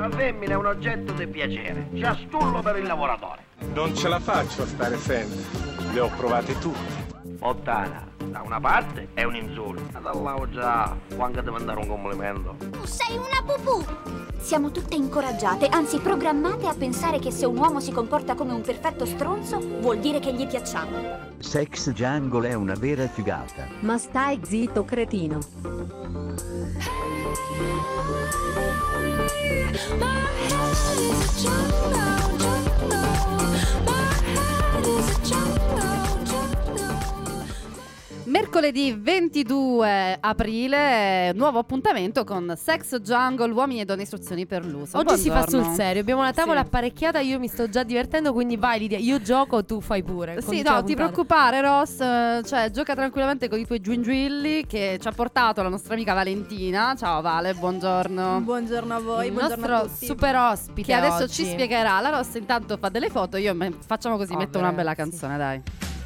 La femmina è un oggetto di piacere, c'è stullo per il lavoratore. Non ce la faccio a stare sempre, le ho provate tutte. Mottana, da una parte è un insulto, ma dall'altro già, può anche devo mandare un complimento. Tu sei una pupù! Siamo tutte incoraggiate, anzi programmate a pensare che se un uomo si comporta come un perfetto stronzo, vuol dire che gli piacciamo. Sex Jungle è una vera figata. Ma stai zitto, cretino. Mercoledì 22 aprile, nuovo appuntamento con Sex Jungle, uomini e donne, istruzioni per l'uso. Oggi si fa Buongiorno. sul serio, abbiamo una tavola Sì. apparecchiata, io mi sto già divertendo, quindi vai Lidia, io gioco, tu fai pure. Sì, no, ti preoccupare Ross, cioè gioca tranquillamente con i tuoi giungilli che ci ha portato la nostra amica Valentina. Ciao Vale, buongiorno. Buongiorno a voi, Il buongiorno nostro a tutti. super ospite Che adesso oggi. ci spiegherà. La Ross intanto fa delle foto, facciamo così, metto una bella grazie. canzone, dai.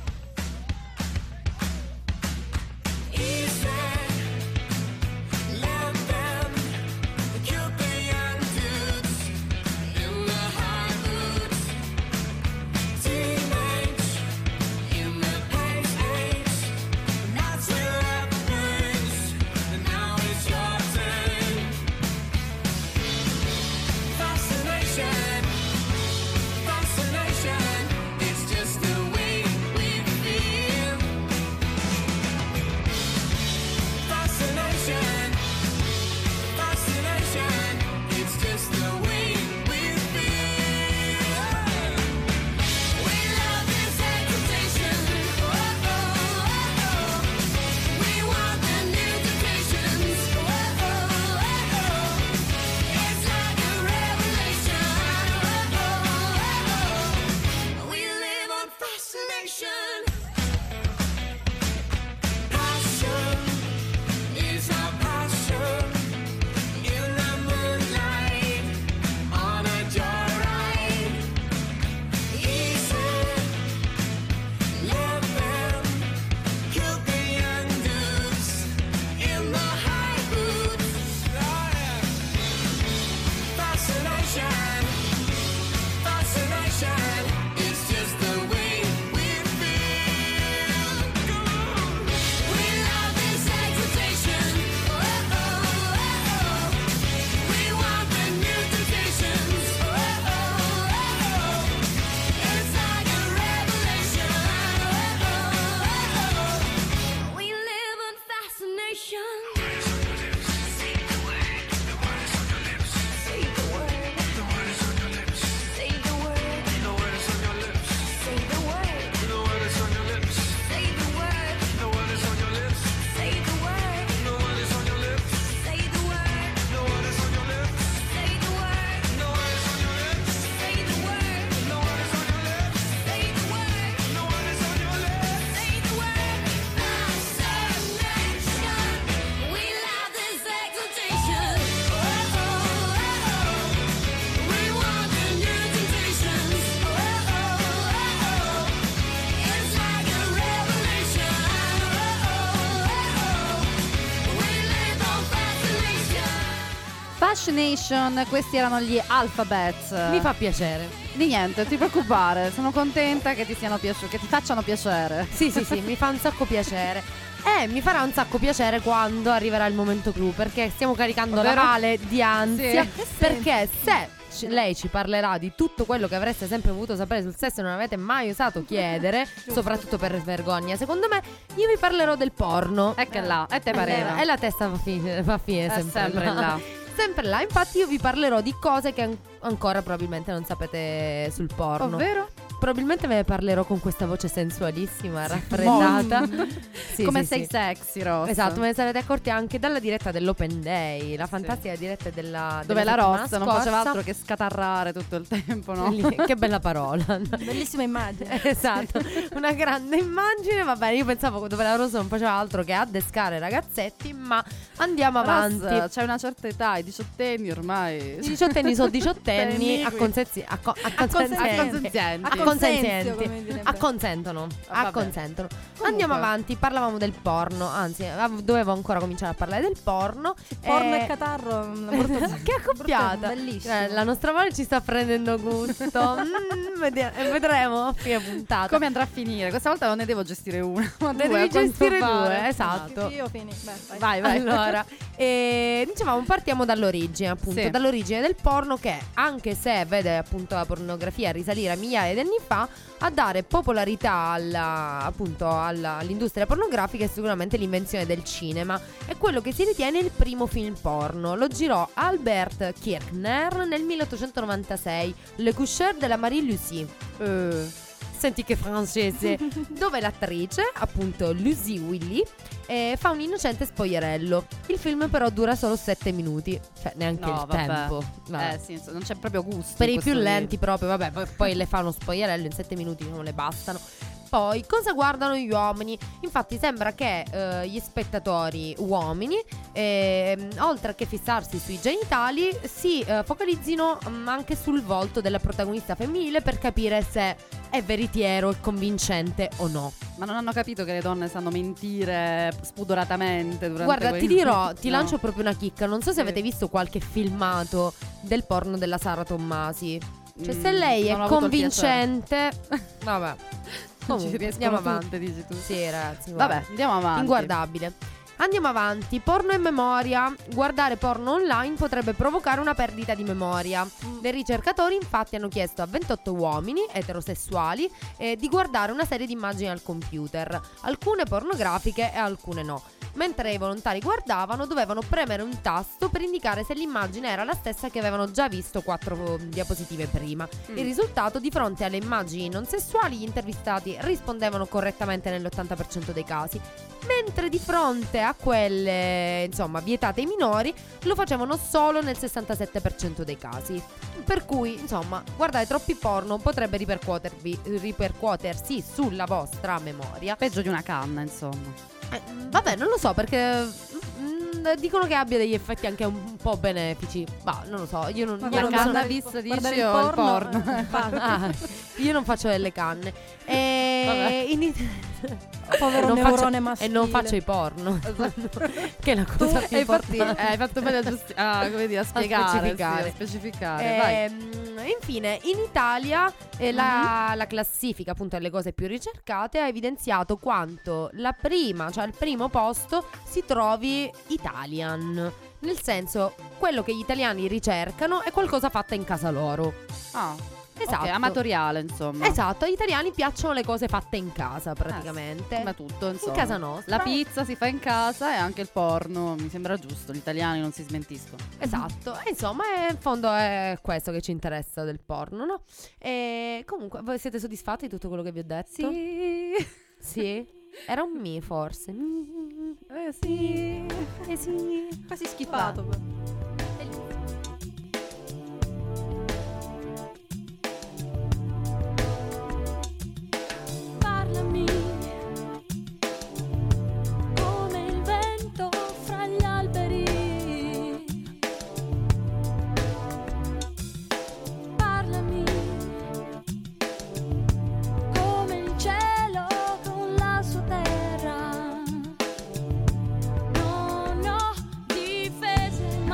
Fascination, questi erano gli Alphabets. Mi fa piacere. Di niente, non ti preoccupare, sono contenta che ti siano che ti facciano piacere. Sì, mi fa un sacco piacere. Mi farà un sacco piacere quando arriverà il momento clou, perché stiamo caricando Ovvero? la Vale di ansia. Sì. Perché se lei ci parlerà di tutto quello che avreste sempre voluto sapere sul sesso e non avete mai osato chiedere, soprattutto per vergogna, secondo me, io vi parlerò del porno. Ecco là, e te pareva. E la testa va fine È sempre là. Sempre là, infatti io vi parlerò di cose che ancora probabilmente non sapete sul porno. Ovvero? Probabilmente ve ne parlerò con questa voce sensualissima, raffreddata. Come sei sexy, Ross. Esatto, me ne sarete accorti anche dalla diretta dell'Open Day, la fantastica diretta dove la settimana Ross non scorsa. faceva altro che scatarrare tutto il tempo, no? Che bella parola. Bellissima immagine. Esatto, una grande immagine. Va bene, io pensavo dove la Ross non faceva altro che addescare ragazzetti, ma andiamo avanti. Ross, c'è una certa età, i diciottenni ormai. I diciottenni sono diciottenni Tenni, acconsenzienti. Consenzio, come direbbe. Acconsentono. Vabbè. Acconsentono. Comunque. Andiamo avanti, parlavamo del porno. Anzi, dovevo ancora cominciare a parlare del porno. Porno e catarro. Che accoppiata. Bellissimo. La nostra Vale ci sta prendendo gusto. Vedremo a fine puntata. Come andrà a finire? Questa volta non ne devo gestire una, ma Ne due, devi a quanto gestire pare. due, esatto. Io fini. Beh, Vai, vai. Allora, dicevamo, partiamo dall'origine, appunto, Sì. dall'origine del porno, che anche se vede appunto la pornografia risalire a migliaia di anni fa, a dare popolarità all'industria pornografica è sicuramente l'invenzione del cinema. È quello che si ritiene il primo film porno. Lo girò Albert Kirchner nel 1896, Le coucher de la Marie-Lucie. Senti che francese. Dove l'attrice, appunto Lucy Willy, fa un innocente spoglierello. Il film però dura solo 7 minuti. Cioè neanche No, il vabbè. tempo. Vabbè. Sì, non c'è proprio gusto. Per in i più questo lenti proprio, vabbè, poi le fa uno spoglierello in 7 minuti, non le bastano. Poi, cosa guardano gli uomini? Infatti sembra che gli spettatori uomini, oltre che fissarsi sui genitali, si focalizzino anche sul volto della protagonista femminile per capire se è veritiero e convincente o no. Ma non hanno capito che le donne sanno mentire spudoratamente durante Guarda, quei- ti dirò, ti No. lancio proprio una chicca. Non so se Sì. avete visto qualche filmato del porno della Sara Tommasi. Cioè, se lei non è ho avuto il convincente, vabbè. Non ci Comunque, riescono andiamo tutte, avanti. dici tu. Sì, ragazzi, guarda. Vabbè, andiamo avanti. Inguardabile. Andiamo avanti. Porno e memoria. Guardare porno online potrebbe provocare una perdita di memoria. Dei ricercatori infatti hanno chiesto a 28 uomini eterosessuali di guardare una serie di immagini al computer, alcune pornografiche e alcune no. Mentre i volontari guardavano, dovevano premere un tasto per indicare se l'immagine era la stessa che avevano già visto 4 diapositive prima. Il risultato: di fronte alle immagini non sessuali, gli intervistati rispondevano correttamente nell'80% dei casi, mentre di fronte a quelle, insomma, vietate ai minori, lo facevano solo nel 67% dei casi. Per cui, insomma, guardare troppi porno potrebbe ripercuotersi sulla vostra memoria. Peggio di una canna, insomma. Vabbè, non lo so, perché dicono che abbia degli effetti anche un po' benefici. Ma non lo so, io non, Ma io non La guarda, sono- cannabis guardare dici il o il porno, porno? Ah, io non faccio delle canne. Vabbè. Povero non neurone faccio, maschile. e non faccio i porno. Che è la cosa più infatti importante. hai fatto bene come dire, a spiegare, specificare. sì, a specificare. Vai. Infine, in Italia la classifica appunto delle cose più ricercate ha evidenziato quanto la prima, cioè al primo posto, si trovi Italian. Nel senso, quello che gli italiani ricercano è qualcosa fatta in casa loro. Ah, Esatto. ok, amatoriale, insomma. Esatto, agli italiani piacciono le cose fatte in casa praticamente. Ma tutto, insomma. In casa nostra. La pizza si fa in casa e anche il porno, mi sembra giusto, gli italiani non si smentiscono. Esatto, e insomma, in fondo è questo che ci interessa del porno, no? E comunque, voi siete soddisfatti di tutto quello che vi ho detto? Sì. Sì? Era un mi forse. Sì. Sì. Quasi schifato. Parlami come il vento fra gli alberi. Parlami come il cielo con la sua terra. Non ho difese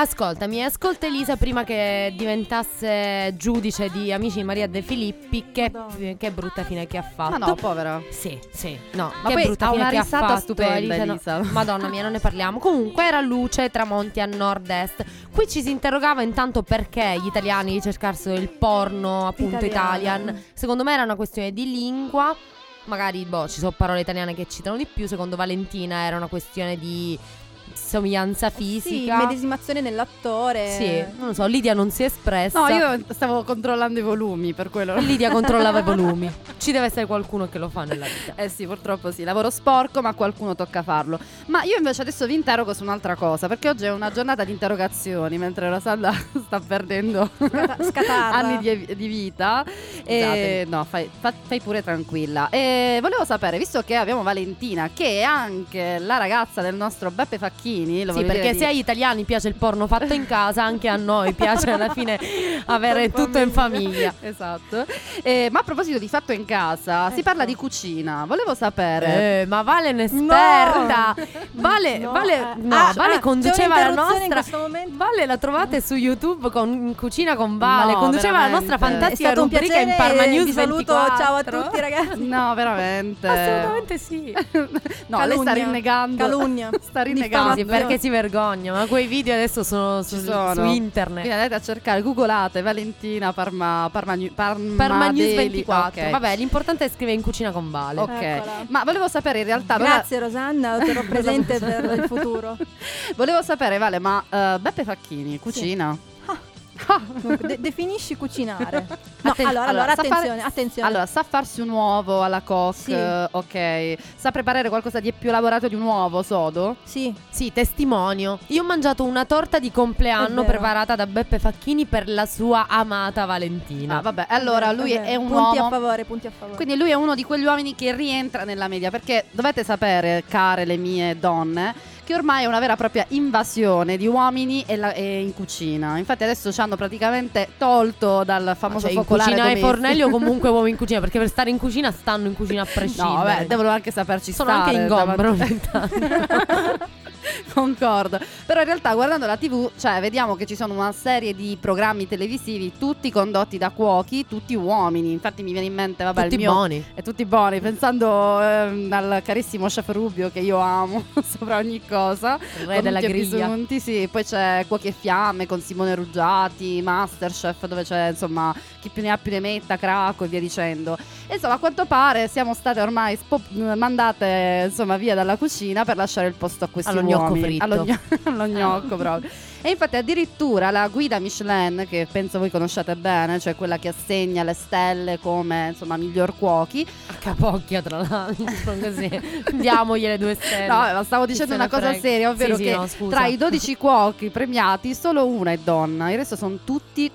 Ascoltami, ascolta Elisa prima che diventasse giudice di Amici di Maria De Filippi. Che brutta fine che ha fatto. Ma no, povera. Sì, no. Ma che poi brutta ha fine una che ha risata fatto, stupenda, Elisa. Elisa. Madonna mia, non ne parliamo. Comunque era luce, tramonti a nord-est. Qui ci si interrogava intanto perché gli italiani cercassero il porno appunto Italian. Secondo me era una questione di lingua. Magari ci sono parole italiane che citano di più. Secondo Valentina era una questione di somiglianza fisica. Sì, medesimazione nell'attore. Sì, non lo so, Lidia non si è espressa. No, io stavo controllando i volumi, per quello. Lidia controllava i volumi. Ci deve essere qualcuno che lo fa nella vita. Eh sì, purtroppo sì, lavoro sporco, ma qualcuno tocca farlo. Ma io invece adesso vi interrogo su un'altra cosa, perché oggi è una giornata di interrogazioni, mentre Rosalda sta perdendo Scatarra. anni di vita. E no, fai pure tranquilla. E volevo sapere, visto che abbiamo Valentina, che è anche la ragazza del nostro Beppe Facchini. Sì, perché se agli italiani piace il porno fatto in casa, anche a noi piace alla fine avere tutto in famiglia. Esatto. Ma a proposito di fatto in casa, si parla di cucina. Volevo sapere. Ma Vale è un'esperta. Vale conduceva la nostra. Vale la trovate su YouTube con Cucina con Vale. No, conduceva veramente. la nostra fantastica È stato un rubrica in piacere, Parma News vi saluto, 24. ciao a tutti ragazzi. No, veramente. Assolutamente sì. No, Calunnia. lei sta rinnegando. Calunnia. Sta rinnegando. Sì, perché si vergogna, ma quei video adesso sono su internet. Quindi andate a cercare, googolate Valentina Parma News Daily. 24. Ok. Vabbè, l'importante è scrivere in Cucina con Vale. Ok. Eccola. Ma volevo sapere in realtà Grazie Rosanna, terrò presente per il futuro. volevo sapere, Vale, ma Beppe Facchini cucina? Dunque, definisci cucinare. No, allora attenzione. Allora, sa farsi un uovo alla coque, Sì. ok. Sa preparare qualcosa di più elaborato di un uovo sodo? Sì. Sì, testimonio. Io ho mangiato una torta di È compleanno vero. preparata da Beppe Facchini per la sua amata Valentina. Ah, vabbè, allora lui è un punti uomo. a favore, punti a favore. Quindi lui è uno di quegli uomini che rientra nella media, perché dovete sapere, care le mie donne, che ormai è una vera e propria invasione di uomini e in cucina. Infatti adesso ci hanno praticamente tolto dal famoso in focolare cucina ai domestico. fornelli o comunque uomo in cucina, perché per stare in cucina stanno in cucina a prescindere. No, vabbè, devono anche saperci sono stare. anche ingombro davanti- ogni tanto. Concordo. Però in realtà guardando la TV, cioè vediamo che ci sono una serie di programmi televisivi tutti condotti da cuochi, tutti uomini. Infatti mi viene in mente, vabbè, Tutti il mio buoni. E tutti buoni, pensando al carissimo chef Rubio che io amo sopra ogni cosa. Il re con della tutti i griglia. bisunti, sì. Poi c'è Cuochi e Fiamme con Simone Ruggiati, Masterchef, dove c'è insomma chi più ne ha più ne metta, Cracco e via dicendo. E insomma, a quanto pare siamo state ormai mandate insomma via dalla cucina per lasciare il posto a questi Allo gnocco uomini. fritto. Allo gnocco proprio. E infatti addirittura la guida Michelin, che penso voi conosciate bene, cioè quella che assegna le stelle come insomma miglior cuochi. A capocchia, tra l'altro, così. Diamogliele 2 stelle. No, ma stavo dicendo Chi se una ne cosa frega. seria, ovvero Sì, che no, scusa. tra i 12 cuochi premiati solo una è donna, il resto sono tutti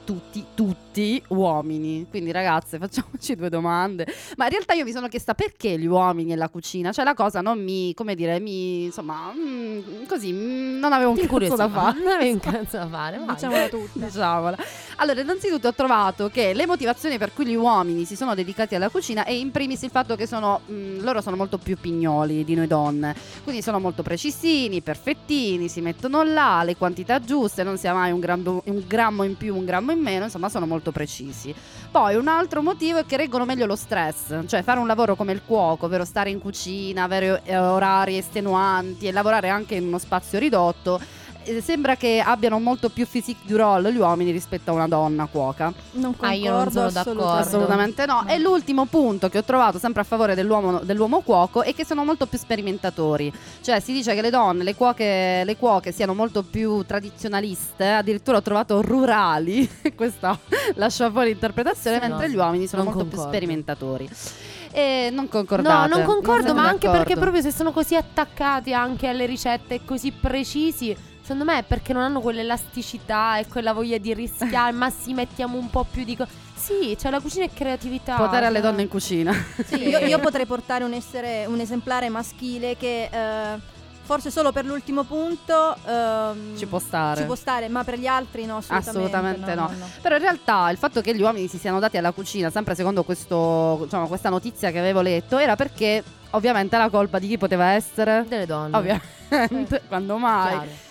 uomini. Quindi ragazze, facciamoci 2 domande. Ma in realtà io mi sono chiesta perché gli uomini e la cucina, cioè la cosa non mi, come dire, insomma, così, non avevo un cazzo da fare. Non avevi un cazzo da fare, vai. Diciamola tutta. Diciamola. Allora, innanzitutto ho trovato che le motivazioni per cui gli uomini si sono dedicati alla cucina è in primis il fatto che loro sono molto più pignoli di noi donne, quindi sono molto precisini, perfettini, si mettono là, le quantità giuste, non sia mai un grammo in più, un grammo in meno, insomma sono molto precisi. Poi un altro motivo è che reggono meglio lo stress, cioè fare un lavoro come il cuoco, ovvero stare in cucina, avere orari estenuanti e lavorare anche in uno spazio ridotto. Sembra che abbiano molto più physique du rôle gli uomini rispetto a una donna cuoca. Non concordo, io non sono d'accordo. Assolutamente no. E l'ultimo punto che ho trovato sempre a favore dell'uomo cuoco è che sono molto più sperimentatori. Cioè si dice che le donne, le cuoche siano molto più tradizionaliste, addirittura ho trovato rurali. Questa lascia fuori interpretazione, Sì, mentre no, gli uomini sono non molto più concordo. sperimentatori. E non concordate? No, non concordo, siete ma anche d'accordo? perché proprio se sono così attaccati anche alle ricette e così precisi, secondo me è perché non hanno quell'elasticità e quella voglia di rischiare, ma sì, mettiamo un po' più di sì, cioè la cucina è creatività. Potere alle donne in cucina. Sì, io potrei portare un esemplare maschile che forse solo per l'ultimo punto Ci può stare. ma per gli altri no, Assolutamente no. Però in realtà il fatto che gli uomini si siano dati alla cucina, sempre secondo questa notizia che avevo letto, era perché ovviamente la colpa di chi poteva essere? Delle donne. Ovviamente, quando mai? Chiaro.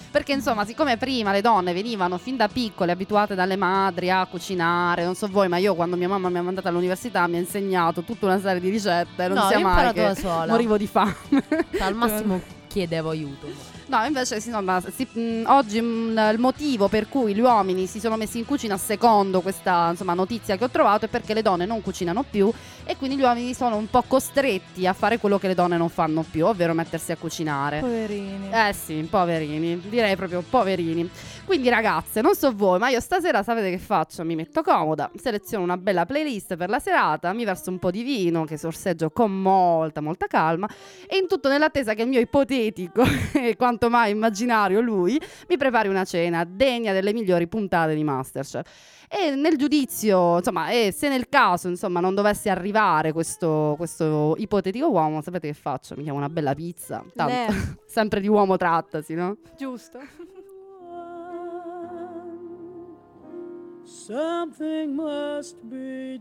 Perché insomma, siccome prima le donne venivano fin da piccole abituate dalle madri a cucinare, non so voi, ma io quando mia mamma mi ha mandata all'università mi ha insegnato tutta una serie di ricette, non No, sia io ho mai imparato che da sola. morivo di fame. Al massimo chiedevo aiuto. No, invece insomma, oggi il motivo per cui gli uomini si sono messi in cucina, secondo questa insomma, notizia che ho trovato, è perché le donne non cucinano più e quindi gli uomini sono un po' costretti a fare quello che le donne non fanno più, ovvero mettersi a cucinare. Poverini. Sì, poverini, direi proprio poverini. Quindi ragazze, non so voi, ma io stasera sapete che faccio? Mi metto comoda, seleziono una bella playlist per la serata, mi verso un po' di vino che sorseggio con molta calma e in tutto nell'attesa che il mio ipotetico e quanto mai immaginario lui mi prepari una cena degna delle migliori puntate di MasterChef. E nel giudizio, insomma, se nel caso insomma non dovesse arrivare questo ipotetico uomo, sapete che faccio? Mi chiamo una bella pizza, tanto sempre di uomo trattasi, no? Giusto. Something must be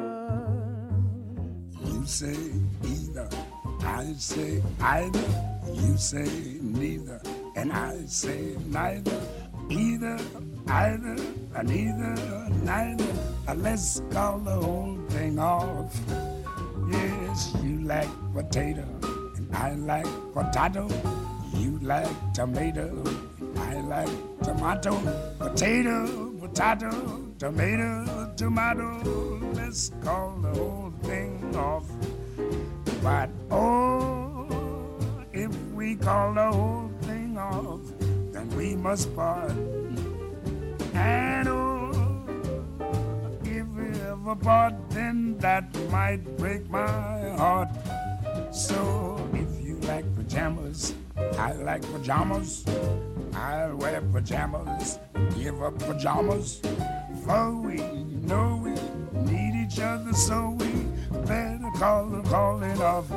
done. You say either, I say either. You say neither, and I say neither. Either, either, neither, neither. Let's call the whole thing off. Yes, you like potato, and I like potato. You like tomato, I like tomato. Potato, potato, tomato, tomato. Let's call the whole thing off. But oh, if we call the whole thing off, then we must part. And oh, if we ever part, then that might break my heart. So if you like pajamas, I like pajamas. I'll wear pajamas, give up pajamas. For we know we need each other, so we better call it off.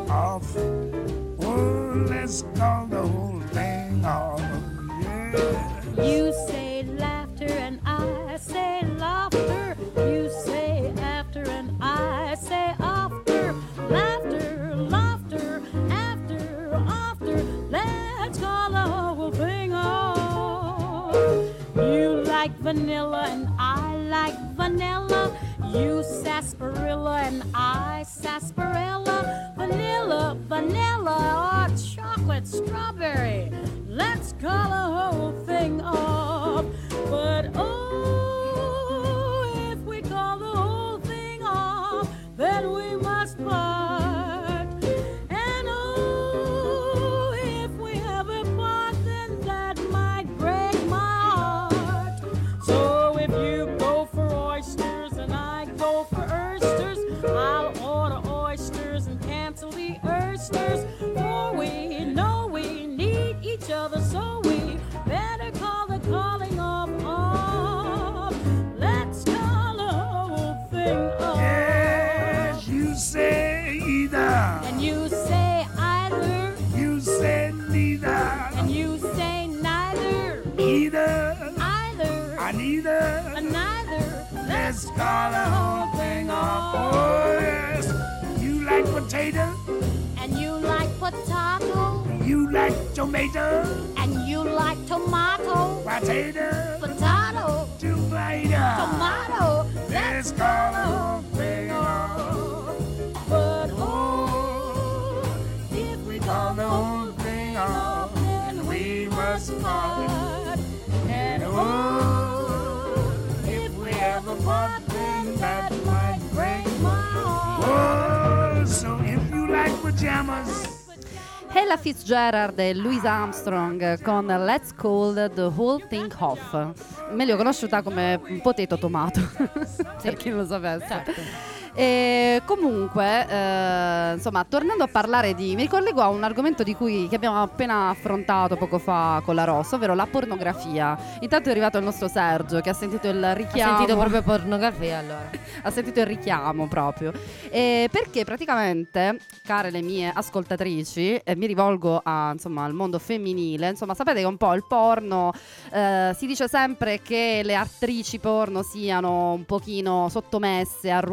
Oh, let's call the whole thing off. Yeah. You say laughter and I say laughter. You say after and I say after. Laughter, laughter, after. Let's call the whole thing off. You like vanilla and I like vanilla. You sarsaparilla and I sarsaparilla. Vanilla, vanilla, or chocolate strawberry. Let's call the whole thing off. But oh, if we call the whole thing off, then we must part. And oh, if we ever part, then that might break my heart. So if you go for oysters and I go for oysters, I'll order oysters and cancel the oysters. For we know we need each other, so we better call the calling off. Let's call the whole thing off. Yes, you say either, And you say either, you say neither. and you say neither, Either, either, neither. neither. Let's call the whole thing off. Oh, yes. You like potato, And you like potato, you like tomato, and you like tomato, potato, potato, tomato. tomato. Let's call the whole thing off. But Oh, if we call the whole thing off, then we must part. part. And oh, if we ever part, then that might break my heart. Oh, so if you like pajamas, Ella Fitzgerald e Louis Armstrong con Let's Call the Whole Thing Off, meglio conosciuta come Potato Tomato, per chi non lo sapesse. Certo. E comunque, insomma, tornando a parlare mi ricollego a un argomento che abbiamo appena affrontato poco fa con la Rossa, ovvero la pornografia. Intanto è arrivato il nostro Sergio che ha sentito il richiamo. Ha sentito proprio pornografia, allora. Ha sentito il richiamo proprio. Perché praticamente, care le mie ascoltatrici, mi rivolgo insomma, al mondo femminile. Insomma, sapete che un po' il porno, si dice sempre che le attrici porno siano un pochino sottomesse al ruolo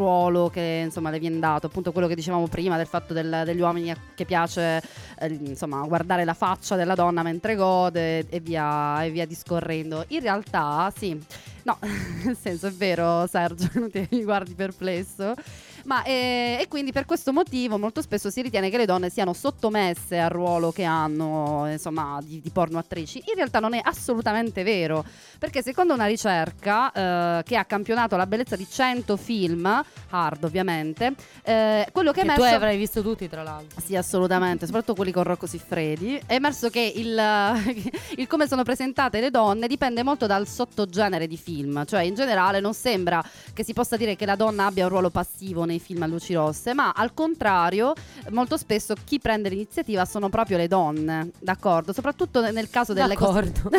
che insomma le viene dato, appunto quello che dicevamo prima del fatto degli uomini che piace insomma guardare la faccia della donna mentre gode e via discorrendo. In realtà sì, no, nel senso è vero Sergio, non ti guardi perplesso. Ma e quindi per questo motivo molto spesso si ritiene che le donne siano sottomesse al ruolo che hanno, insomma, di porno attrici. In realtà non è assolutamente vero, perché secondo una ricerca che ha campionato la bellezza di 100 film hard, ovviamente, quello che è emerso, tu avrai visto tutti, tra l'altro. Sì, assolutamente, soprattutto quelli con Rocco Siffredi. È emerso che il come sono presentate le donne dipende molto dal sottogenere di film. Cioè in generale non sembra che si possa dire che la donna abbia un ruolo passivo nei film a luci rosse, ma al contrario molto spesso chi prende l'iniziativa sono proprio le donne, d'accordo? Soprattutto nel caso delle D'accordo.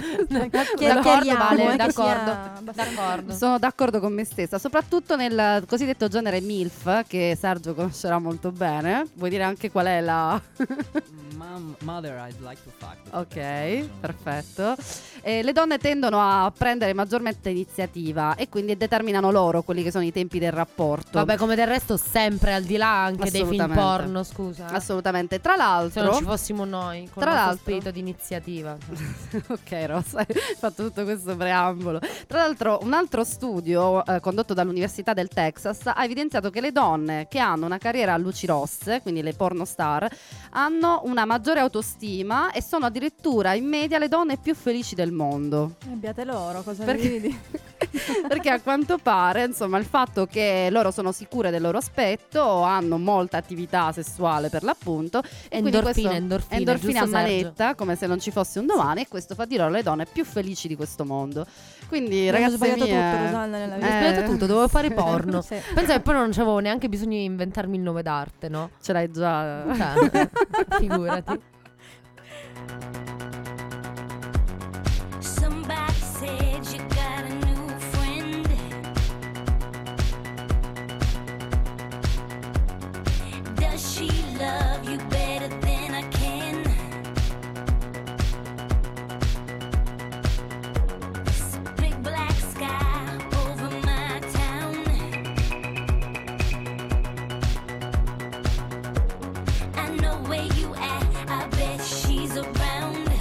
D'accordo. Sono d'accordo con me stessa, soprattutto nel cosiddetto genere MILF, che Sergio conoscerà molto bene. Vuoi dire anche qual è la... Mother, I'd like to fuck. Ok, perfetto. Le donne tendono a prendere maggiormente iniziativa e quindi determinano loro quelli che sono i tempi del rapporto. Vabbè, come del resto sempre al di là anche dei film porno, scusa. Assolutamente. Tra l'altro, se non ci fossimo noi con il nostro spirito di iniziativa. Ok, Rosa, hai fatto tutto questo preambolo. Tra l'altro un altro studio condotto dall'Università del Texas ha evidenziato che le donne che hanno una carriera a luci rosse, quindi le pornostar, hanno una maggiore autostima e sono addirittura in media le donne più felici del mondo. Abbiate loro, cosa vedi? Perché a quanto pare, insomma, il fatto che loro sono sicure del loro aspetto, hanno molta attività sessuale per l'appunto, e endorfina a manetta, come se non ci fosse un domani, e questo fa di loro le donne più felici di questo mondo. Quindi ragazzi, ho sbagliato tutto, Rosanna, nella vita. Ho sbagliato tutto, dovevo fare porno. Sì. Pensa che poi non c'avevo neanche bisogno di inventarmi il nome d'arte, no? Ce l'hai già. Figurati. Somebody said you got a new friend. Does she love you better than I can? This big black sky over my town. I know where you at, I bet she's around.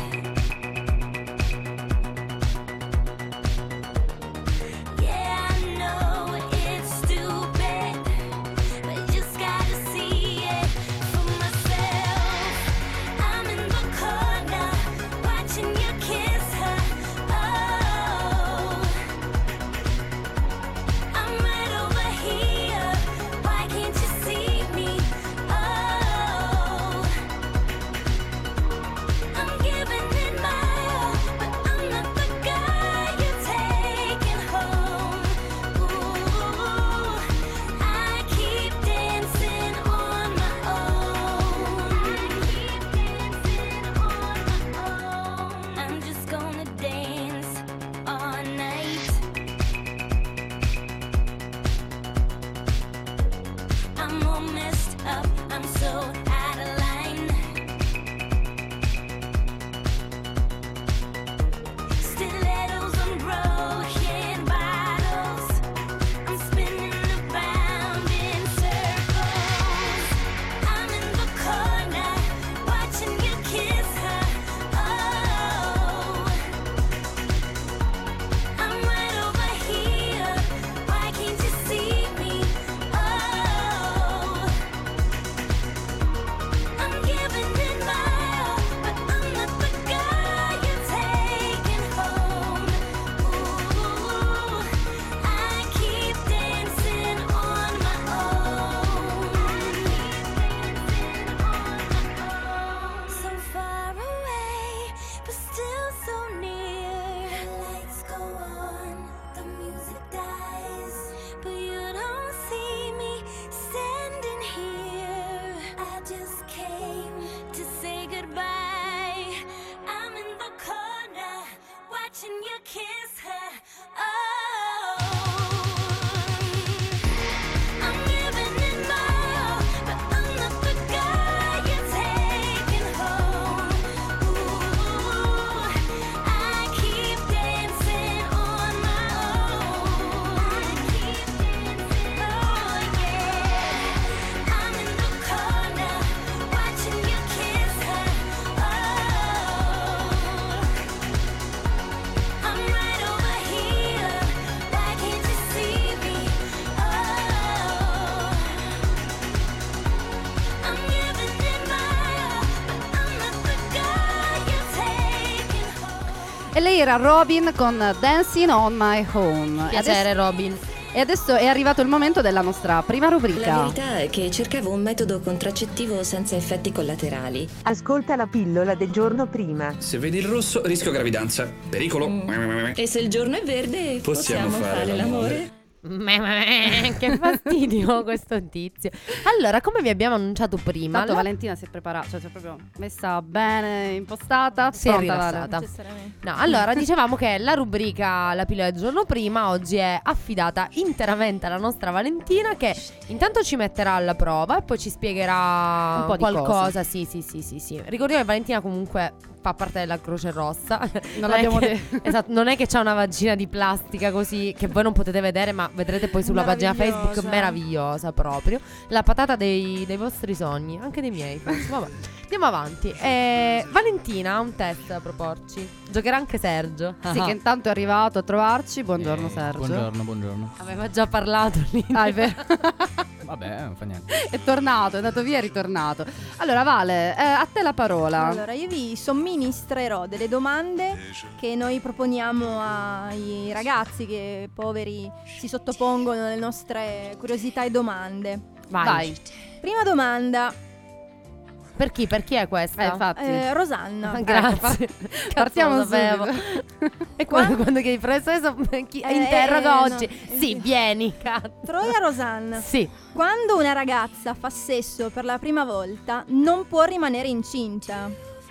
E lei era Robin con Dancing on My Own. Piacere, Robin. E adesso è arrivato il momento della nostra prima rubrica. La verità è che cercavo un metodo contraccettivo senza effetti collaterali. Ascolta la pillola del giorno prima. Se vedi il rosso, rischio gravidanza. Pericolo. E se il giorno è verde, Possiamo fare l'amore. Che fastidio questo tizio. Allora, come vi abbiamo annunciato prima, Tanto Valentina si è preparata, cioè si è proprio messa bene, impostata, si è pronta, rilassata. Vale. No, allora dicevamo che la rubrica La pillola del giorno prima oggi è affidata interamente alla nostra Valentina, che intanto ci metterà alla prova e poi ci spiegherà Un po' di qualcosa. cose. Sì. Ricordiamo che Valentina comunque fa parte della Croce Rossa. Non l'abbiamo che, detto. esatto, non è che c'ha una vagina di plastica così che voi non potete vedere, ma vedrete poi sulla pagina Facebook, meravigliosa proprio. La patata dei vostri sogni, anche dei miei forse. Vabbè. Andiamo avanti. Valentina ha un test da proporci. Giocherà anche Sergio. Sì, che intanto è arrivato a trovarci. Buongiorno Sergio. Buongiorno. Aveva già parlato lì. Ah, è vero. Vabbè, non fa niente. È tornato, è andato via e è ritornato. Allora Vale, a te la parola. Allora, io vi somministrerò delle domande che noi proponiamo ai ragazzi che poveri si sottopongono alle nostre curiosità e domande. Vai. Prima domanda. Per chi? Per chi è questa? Infatti. Rosanna. Grazie. Partiamo Lo sapevo. E quando che il professore interroga no. oggi. Sì, vieni. Troia Rosanna. Sì. Quando una ragazza fa sesso per la prima volta non può rimanere incinta.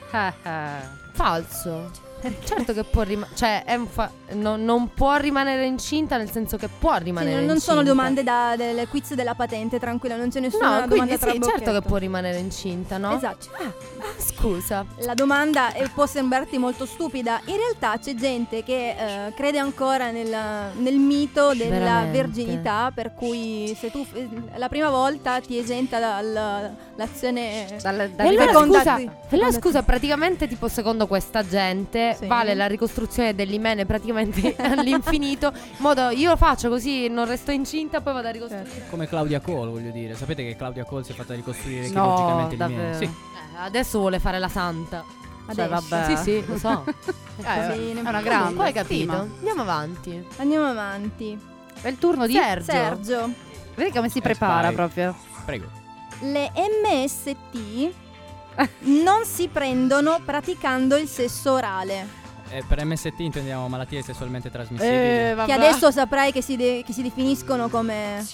Falso. Certo che può rimanere, cioè non può rimanere incinta, nel senso che può rimanere incinta. Non sono domande del quiz della patente, tranquilla, non c'è nessuna domanda tra certo bocchetto. che può rimanere incinta, no? Esatto. Scusa. La domanda può sembrarti molto stupida. In realtà c'è gente che crede ancora nel mito della Veramente. verginità, per cui se tu la prima volta ti esenta dall'azione Scusa, praticamente tipo secondo questa gente vale la ricostruzione dell'imene praticamente all'infinito, in modo io faccio così, non resto incinta, poi vado a ricostruire. Come Claudia Cole, voglio dire. Sapete che Claudia Cole si è fatta ricostruire chirurgicamente l'imene? Sì. Adesso vuole fare la santa. Cioè, vabbè. Sì, lo so. È una grande. Poi hai capito? Andiamo avanti. È il turno di Sergio. Vedi come si prepara proprio. Prego. Le MST non si prendono praticando il sesso orale. Per MST intendiamo malattie sessualmente trasmissibili. Che adesso saprai che si definiscono come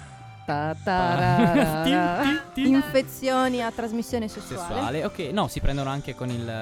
infezioni a trasmissione sessuale. Ok, no, si prendono anche con i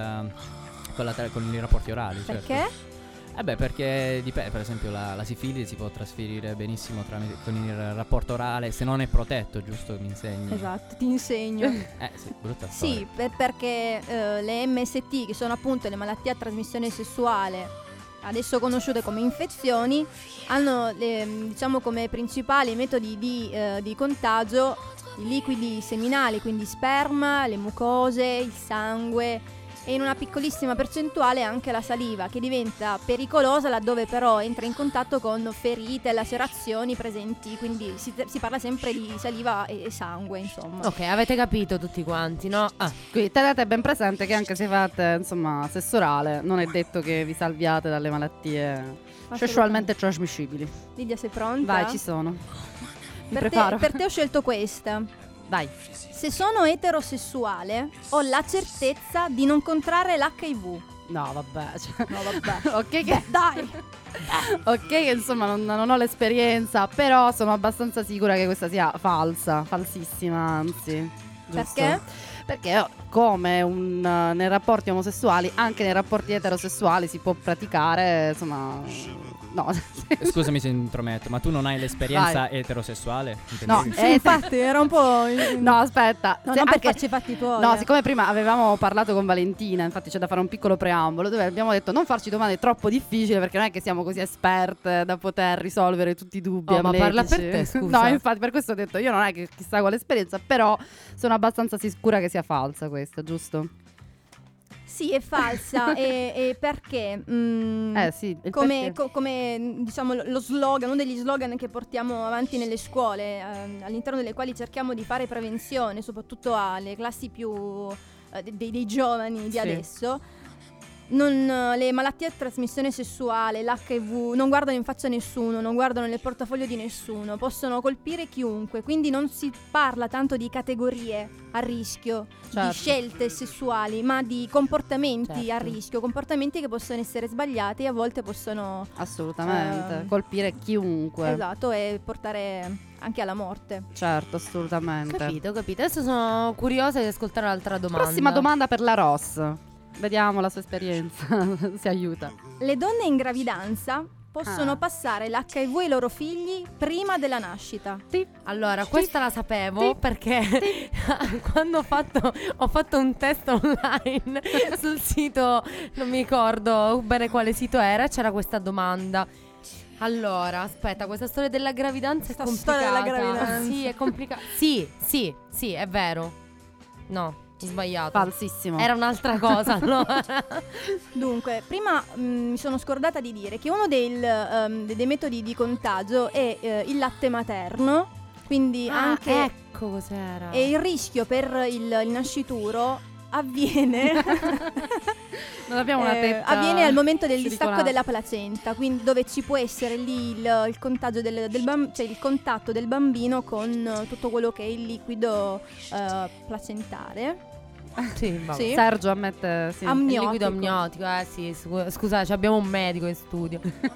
rapporti orali. Perché? Certo. Perché per esempio la sifilide si può trasferire benissimo con il rapporto orale, se non è protetto, giusto? Mi insegni? Esatto, ti insegno. Sì, brutta storia. Sì, perché le MST, che sono appunto le malattie a trasmissione sessuale, adesso conosciute come infezioni, hanno diciamo come principali metodi di contagio i liquidi seminali, quindi sperma, le mucose, il sangue e in una piccolissima percentuale anche la saliva, che diventa pericolosa laddove però entra in contatto con ferite, lacerazioni presenti, quindi si parla sempre di saliva e sangue, insomma. Ok, avete capito tutti quanti, no? Quindi tenete ben presente che anche se fate sesso orale non è detto che vi salviate dalle malattie sessualmente trasmissibili. Lidia, sei pronta? Vai, ci sono. Per te ho scelto questa. Vai. Se sono eterosessuale ho la certezza di non contrarre l'HIV. No, vabbè. Ok, che dai. Ok, che insomma non ho l'esperienza, però sono abbastanza sicura che questa sia falsissima, anzi. Giusto? Perché? Perché come nei rapporti omosessuali, anche nei rapporti eterosessuali si può praticare, insomma. No. Scusami se intrometto, ma tu non hai l'esperienza eterosessuale? No, infatti era un po'. No, aspetta. No, non per farci fatti tuoi. No, siccome prima avevamo parlato con Valentina, infatti c'è da fare un piccolo preambolo dove abbiamo detto non farci domande troppo difficili, perché non è che siamo così esperte da poter risolvere tutti i dubbi. Ma parla per te, scusa. No, infatti per questo ho detto io non è che chissà quale esperienza, però sono abbastanza sicura che sia falsa questa, giusto? Sì, è falsa. e perché? Sì, come diciamo lo slogan, uno degli slogan che portiamo avanti nelle scuole, all'interno delle quali cerchiamo di fare prevenzione, soprattutto alle classi più dei giovani di adesso. le malattie a trasmissione sessuale, l'HIV, non guardano in faccia a nessuno, non guardano nel portafoglio di nessuno, possono colpire chiunque, quindi non si parla tanto di categorie a rischio, Certo. di scelte sessuali, ma di comportamenti Certo. a rischio, comportamenti che possono essere sbagliati e a volte possono Assolutamente, colpire chiunque. esatto, e portare anche alla morte. Certo, assolutamente. Capito. Adesso sono curiosa di ascoltare un'altra domanda. Prossima domanda per la Ross. Vediamo la sua esperienza, si aiuta. Le donne in gravidanza possono passare l'HIV ai loro figli prima della nascita. Allora, questa la sapevo perché quando ho fatto un test online sul sito, non mi ricordo bene quale sito era, c'era questa domanda. Allora, aspetta, questa storia della gravidanza è complicata. storia della gravidanza. Sì, è complicata. Sì, è vero. No, ho sbagliato. Falsissimo. Era un'altra cosa, allora. Dunque, prima mi sono scordata di dire che uno dei metodi di contagio è il latte materno, quindi anche ecco cos'era. e il rischio per il nascituro avviene Non abbiamo una tetta avviene al momento del distacco siliconata. della placenta, quindi dove ci può essere lì il contagio cioè il contatto del bambino con tutto quello che è il liquido placentare. Sì, vabbè. Sì. Sergio ammette sì. Il liquido amniotico, sì, scusate, abbiamo un medico in studio.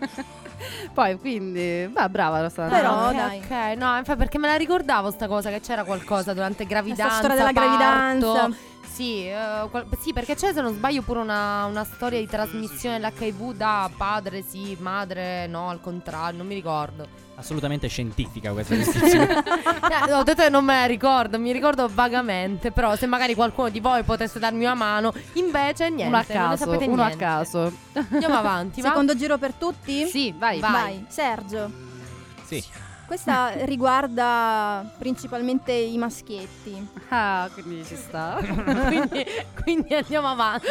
Poi quindi, brava Rossana. Però, ok, dai. ok, no, infatti perché me la ricordavo sta cosa, che c'era qualcosa durante gravidanza, storia della gravidanza. parto. Sì, sì, perché c'è, se non sbaglio, pure una storia di trasmissione dell'HIV da padre sì, madre no, al contrario, non mi ricordo. Assolutamente scientifica questa descrizione. Ho detto che non me la ricordo, mi ricordo vagamente, però se magari qualcuno di voi potesse darmi una mano, invece niente, Uno a non ne caso, sapete uno a niente. caso. Andiamo avanti, va? Secondo giro per tutti? Sì, vai. Vai, Sergio. Sì. Questa riguarda principalmente i maschietti. Ah, quindi ci sta. quindi andiamo avanti.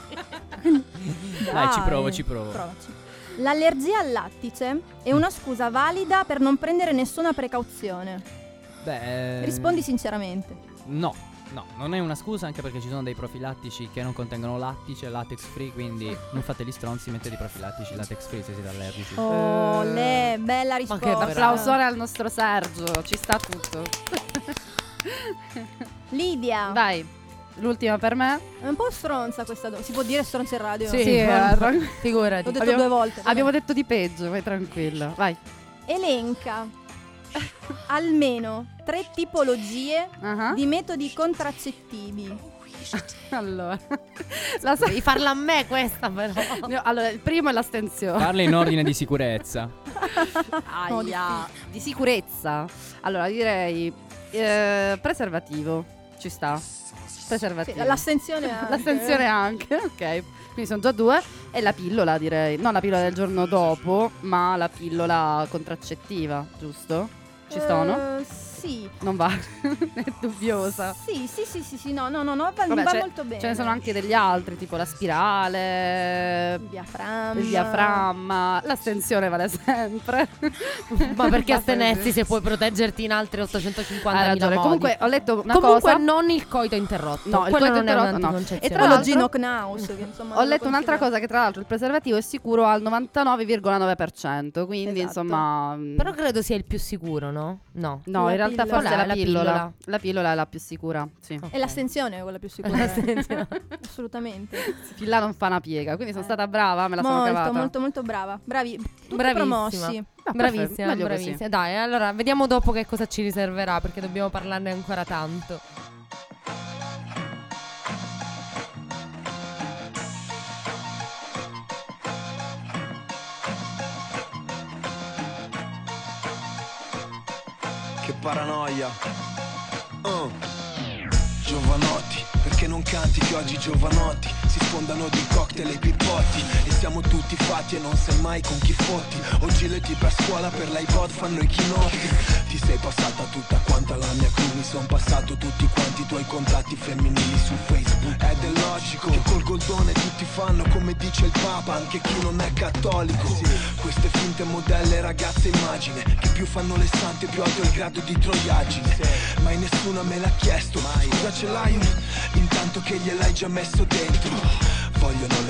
Dai, ci provo. Provaci. L'allergia al lattice è una scusa valida per non prendere nessuna precauzione. Beh, Rispondi sinceramente. No, non è una scusa, anche perché ci sono dei profilattici che non contengono lattice, latex free, quindi non fate gli stronzi, mettete i profilattici latex free se siete allergici. Oh, bella risposta. che Applausone al nostro Sergio, ci sta tutto. Lidia. Vai. L'ultima per me. È un po' stronza questa si può dire stronza in radio? Figurati. L'ho detto 2 volte. Abbiamo detto di peggio, vai tranquilla. Vai. Elenca almeno 3 tipologie di metodi contraccettivi. Allora, devi farla a me questa però. Allora, il primo è l'astensione. Parla in ordine di sicurezza. Aia, di sicurezza. Allora, direi preservativo. Ci sta. Preservativo. Sì, l'astensione anche. L'astensione anche, ok. Quindi sono già 2. E la pillola, direi. Non la pillola del giorno dopo, ma la pillola contraccettiva, giusto? Ci sono? Sì. Non va. È dubbiosa. Sì, no, va Vabbè, molto bene. Ce ne sono anche degli altri, tipo la spirale, il il diaframma. L'astensione vale sempre. Ma perché astenersi se puoi proteggerti in altri 850.000 Hai ragione. modi? Comunque ho letto una Comunque cosa. non il coito interrotto. No, il quello coito non è interrotto no. un'anticoncezione. E tra Quello l'altro Gino Knaus, che insomma ho letto un'altra cosa, che tra l'altro il preservativo è sicuro al 99,9%, quindi Esatto. insomma Però credo sia il più sicuro, no? No, no, in realtà pillola. forse Qual è la la pillola. pillola? La pillola è la più sicura, sì. E l'astensione è quella più sicura. L'astensione. Assolutamente. Fin là non fa una piega, quindi sono stata brava, me la sono cavata. Molto brava. Bravi, tutti Bravissima. promossi. Bravissima, meglio bravissima. così. Dai, allora vediamo dopo che cosa ci riserverà, perché dobbiamo parlarne ancora tanto. Che paranoia. Giovanotti, perché non canti che oggi giovanotti si sfondano di cocktail e pippotti e siamo tutti fatti e non sai mai con chi fotti. Oggi le tipe a scuola per l'iPod fanno i chinotti. Ti sei passata tutta quanta la mia crew, mi son passato tutti quanti i tuoi contatti femminili su Facebook. Ed è logico che col goldone tutti fanno come dice il Papa, anche chi non è cattolico. Queste finte modelle ragazze immagine che più fanno le sante più alto è il grado di troiaggine. Mai nessuno me l'ha chiesto, scusa ce l'hai? Intanto che gliel'hai già messo dentro. Vogliono le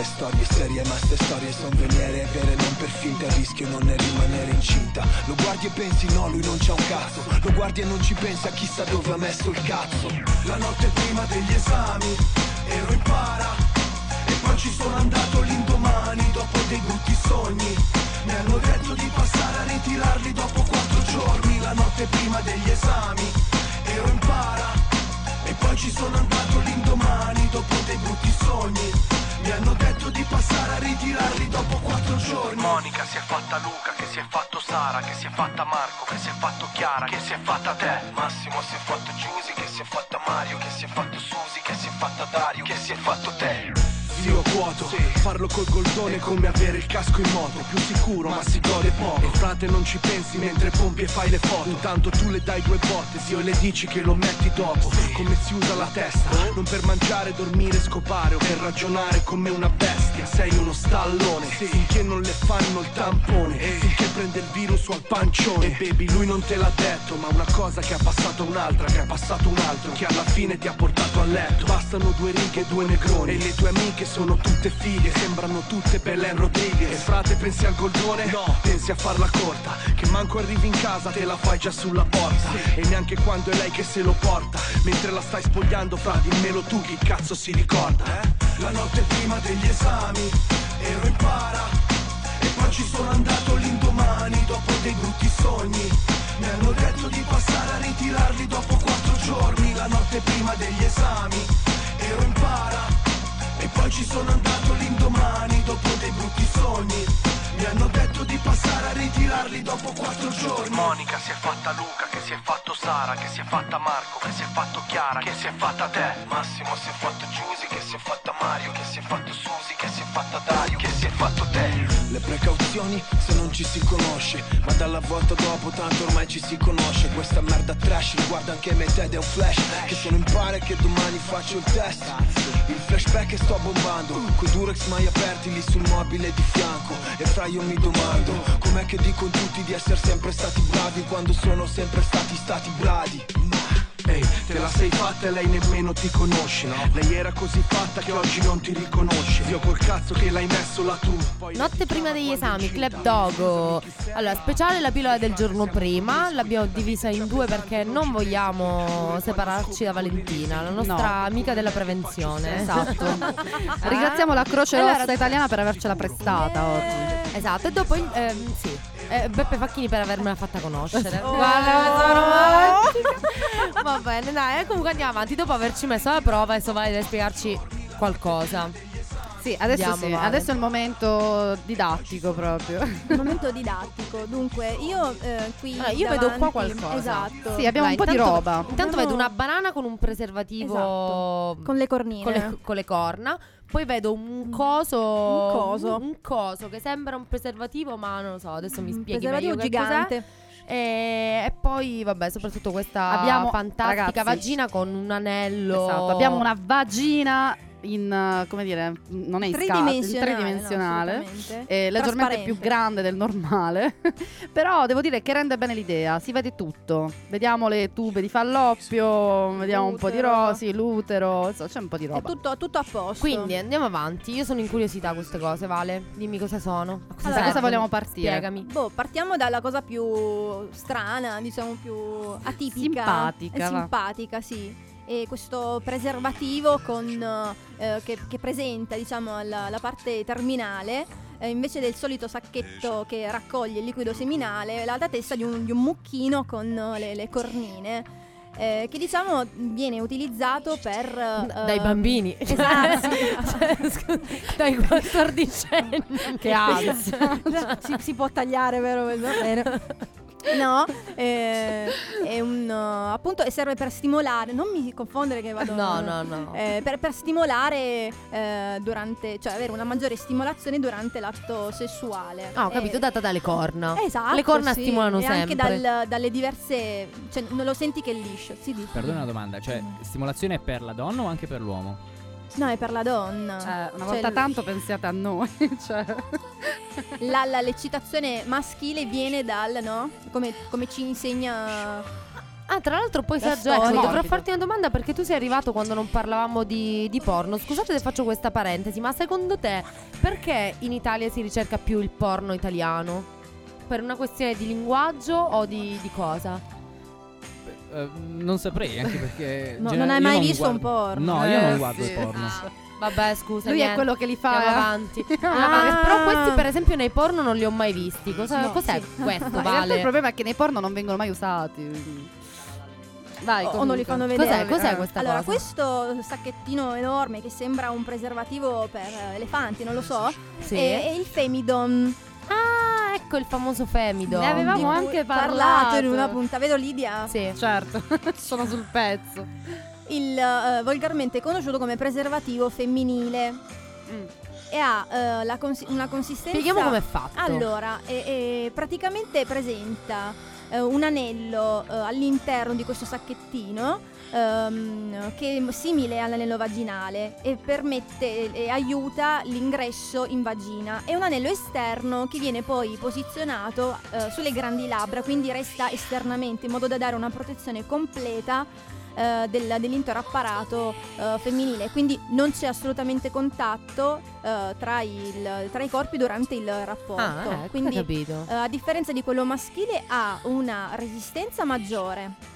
le storie serie, ma ste storie son veniere e vere, non per finta, il rischio non è rimanere incinta. Lo guardi e pensi no, lui non c'ha un cazzo. Lo guardi e non ci pensa, chissà dove ha messo il cazzo. La notte prima degli esami ero in para e poi ci sono andato l'indomani dopo dei brutti sogni. Mi hanno detto di passare a ritirarli dopo 4 giorni. La notte prima degli esami ero in para e poi ci sono andato l'indomani dopo dei brutti sogni. Mi hanno detto di passare a ritirarli dopo 4 giorni. Monica si è fatta Luca, che si è fatto Sara, che si è fatta Marco, che si è fatto Chiara, che si è fatta te. Massimo si è fatto Giusy, che si è fatta Mario, che si è fatto Susi, che si è fatta Dario, che si è fatto te. Zio vuoto, farlo col goldone è come avere il casco in moto. Più sicuro ma si gode poco. E frate non ci pensi mentre pompi e fai le foto. Intanto tu le dai 2 botte, zio, e le dici che lo metti dopo. Come si usa la testa, non per mangiare, dormire, scopare o per ragionare come una bestia. Sei uno stallone, finché non le fanno il tampone, finché prende il virus al pancione. E baby lui non te l'ha detto, ma una cosa che ha passato un'altra, che ha passato un altro, che alla fine ti ha portato a letto. Bastano 2 righe e 2 negroni e le tue amiche sono tutte fighe, sembrano tutte Belen Rodriguez. E frate pensi al goldone? No, pensi a farla corta, che manco arrivi in casa te la fai già sulla porta. E neanche quando è lei che se lo porta, mentre la stai spogliando, fra dimmelo tu chi cazzo si ricorda. La notte prima degli esami ero in para e poi ci sono andato l'indomani dopo dei brutti sogni. Mi hanno detto di passare a ritirarli dopo 4 giorni. La notte prima degli esami ero in para e poi ci sono andato l'indomani dopo dei brutti sogni. Mi hanno detto di passare a ritirarli dopo 4 giorni. Monica si è fatta Luca, che si è fatto Sara, che si è fatta Marco, che si è fatto Chiara, che si è fatta te. Massimo si è fatto Giusy, che si è fatta Mario, che si è fatto Susi, che si è fatta Dario, che si è fatto te. Le precauzioni se non ci si conosce, ma dalla volta dopo tanto ormai ci si conosce. Questa merda trash riguarda anche me ed è un flash, che sono in pare che domani faccio il test. Il flashback che sto bombando, coi Durex mai aperti lì sul mobile di fianco. E fra io mi domando, com'è che dicono tutti di essere sempre stati bravi quando sono sempre stati bradi. Ehi, te la sei fatta e lei nemmeno ti conosce, no? Lei era così fatta che oggi non ti riconosce. Io col cazzo che l'hai messo là tu. Notte prima degli esami, Club Dogo. Allora, speciale la pillola del giorno prima. L'abbiamo divisa in 2 perché non vogliamo separarci da Valentina, la nostra amica della prevenzione. Esatto. Ringraziamo la Croce Rossa Italiana per avercela prestata oggi. Esatto, e dopo sì. Beppe Facchini per avermela fatta conoscere. Guarda, sono romantica. Va bene, dai, comunque andiamo avanti. Dopo averci messo alla prova, adesso vai a spiegarci qualcosa. Sì, adesso Andiamo, Vale. adesso è il momento didattico proprio. Il momento didattico. Dunque, io qui allora, io vedo qua davanti- qualcosa. Esatto. Sì, abbiamo un po' di roba. Intanto vedo una banana con un preservativo, Esatto. Con le cornine. con le corna. Poi vedo un coso un coso che sembra un preservativo, ma non lo so, adesso mi spieghi meglio preservativo che cos'è. gigante. E poi vabbè, soprattutto questa Abbiamo- fantastica ragazzi, vagina con un anello. Esatto, abbiamo una vagina in, come dire, non è in scala, in Tridimensionale, tridimensionale, no, assolutamente. leggermente Trasparente. più grande del normale. Però devo dire che rende bene l'idea, si vede tutto. Vediamo le tube di falloppio, vediamo un po' di L'utero. rosi, l'utero, insomma, c'è un po' di È roba. tutto a posto. Quindi andiamo avanti. Io sono incuriosita a queste cose, Vale. Dimmi cosa sono. A Da cosa servono? vogliamo partire? Spiegami. Partiamo dalla cosa più strana, diciamo più atipica. Simpatica, va. Simpatica, sì. E questo preservativo con che presenta, diciamo, la parte terminale, invece del solito sacchetto che raccoglie il liquido seminale, la testa di un mucchino con le cornine. Che diciamo viene utilizzato per dai bambini. Esatto. Dai 14 anni. Che ansia. si può tagliare, vero? Bene. No, è un appunto, e serve per stimolare. Non mi confondere che vado. No. Per stimolare durante, cioè avere una maggiore stimolazione durante l'atto sessuale. Ah, ho capito, data dalle corna. Esatto. Le corna sì. stimolano e sempre. anche dalle diverse, cioè non lo senti che è liscio. Si dice. Perdona una domanda, cioè stimolazione è per la donna o anche per l'uomo? No, è per la donna. Una volta tanto pensiate a noi. Cioè. L'eccitazione maschile viene dal, no? Come ci insegna Ah, tra l'altro poi La Sergio, ecco, storia. dovrò farti una domanda perché tu sei arrivato quando non parlavamo di porno. Scusate se faccio questa parentesi, ma secondo te perché in Italia si ricerca più il porno italiano? Per una questione di linguaggio o di cosa? Non saprei, anche perché No, genera- non hai io mai non visto un guardo- porno? No, io non Eh, guardo sì. il porno. Vabbè, scusa. Lui è niente. quello che li fa. Andiamo avanti. Andiamo avanti. Però questi per esempio nei porno non li ho mai visti. Cos'è No, questo, Ma in realtà Vale? il problema è che nei porno non vengono mai usati. Vai, O non li fanno vedere. Cos'è questa allora, cosa? questo sacchettino enorme che sembra un preservativo per elefanti, non lo so, Sì. è il Femidon. Ah, ecco il famoso Femidon. Ne avevamo Di cui anche parlato in parlato. una puntata. Vedo Lidia? Sì. Certo, sono sul pezzo. Il volgarmente conosciuto come preservativo femminile. E ha una consistenza. Spieghiamo com'è fatto. Allora, praticamente presenta un anello all'interno di questo sacchettino che è simile all'anello vaginale e permette e aiuta l'ingresso in vagina. È un anello esterno che viene poi posizionato sulle grandi labbra, quindi resta esternamente in modo da dare una protezione completa dell'intero apparato femminile, quindi non c'è assolutamente contatto tra i corpi durante il rapporto. Ah, quindi ho capito. a differenza di quello maschile ha una resistenza maggiore.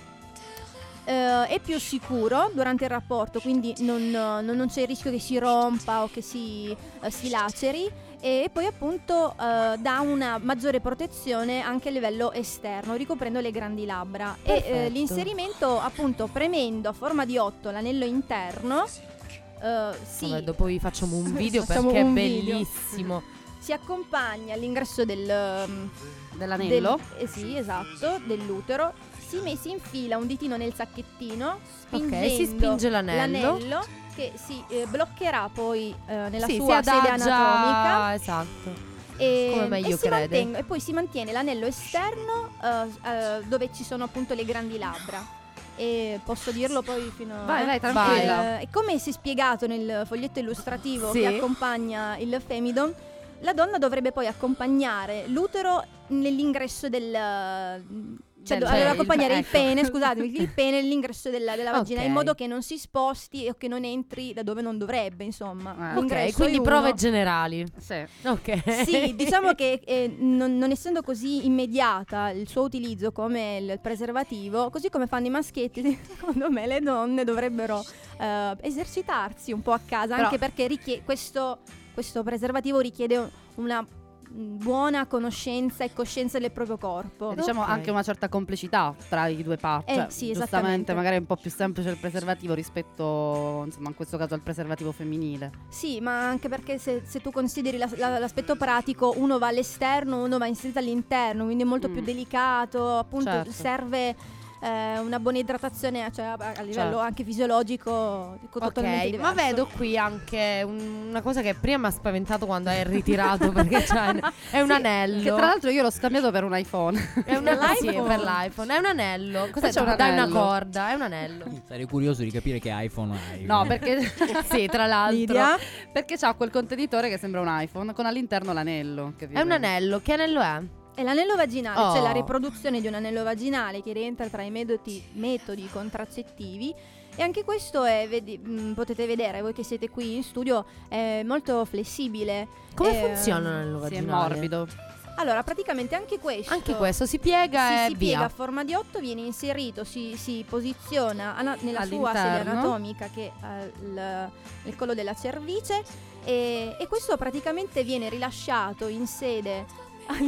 È più sicuro durante il rapporto, quindi non c'è il rischio che si rompa o che si laceri, e poi appunto dà una maggiore protezione anche a livello esterno, ricoprendo le grandi labbra. E Perfetto. l'inserimento, appunto, premendo a forma di 8 l'anello interno, Vabbè, dopo vi facciamo un video Facciamo perché è un video. bellissimo. si accompagna all'ingresso dell'anello. sì, esatto, dell'utero. Si infila un ditino nel sacchettino, spingendo si spinge l'anello. che si bloccherà poi nella Sì, sua si sede adagia, anatomica. esatto. E, Come meglio si crede. mantenga- e poi si mantiene l'anello esterno dove ci sono appunto le grandi labbra. E posso dirlo poi fino a... Vai, tranquilla. E come si è spiegato nel foglietto illustrativo Sì. che accompagna il Femidon, la donna dovrebbe poi accompagnare l'utero nell'ingresso deve accompagnare il pene, scusatemi, il pene nell'ingresso della vagina, Ok. in modo che non si sposti o che non entri da dove non dovrebbe, insomma. Ok, L'ingresso quindi è uno. prove generali. Sì. Ok. Sì, diciamo che non essendo così immediata il suo utilizzo come il preservativo, così come fanno i maschietti, secondo me le donne dovrebbero esercitarsi un po' a casa, Però- anche perché questo preservativo richiede una buona conoscenza e coscienza del proprio corpo. E diciamo Ok. anche una certa complicità tra i due parti. Cioè, sì, giustamente, esattamente. magari è un po' più semplice il preservativo rispetto, insomma, in questo caso al preservativo femminile. Sì, ma anche perché se tu consideri l'aspetto pratico, uno va all'esterno, uno va inserito all'interno, quindi è molto più delicato, appunto Certo. serve una buona idratazione, cioè a livello Certo. anche fisiologico totalmente Ok, diverso. ma vedo qui anche una cosa che prima mi ha spaventato quando hai ritirato perché è un Sì, anello. Che tra l'altro io l'ho scambiato per un iPhone. È un sì, per l'iPhone. È un anello. Cos'è? C'è un Dai una anello. corda. È un anello. Sarei curioso di capire che iPhone hai. No, perché Sì, tra l'altro. Lidia? perché c'ha quel contenitore che sembra un iPhone con all'interno l'anello. Che È un anello. Che anello è? È l'anello vaginale, Oh. cioè la riproduzione di un anello vaginale che rientra tra i metodi contraccettivi. E anche questo potete vedere, voi che siete qui in studio, è molto flessibile. Come funziona l'anello Sì, è vaginale? morbido. Allora, praticamente anche questo si piega e si via. piega a forma di 8, viene inserito, si posiziona nella sua sede All'interno. anatomica, che è il collo della cervice, e questo praticamente viene rilasciato in sede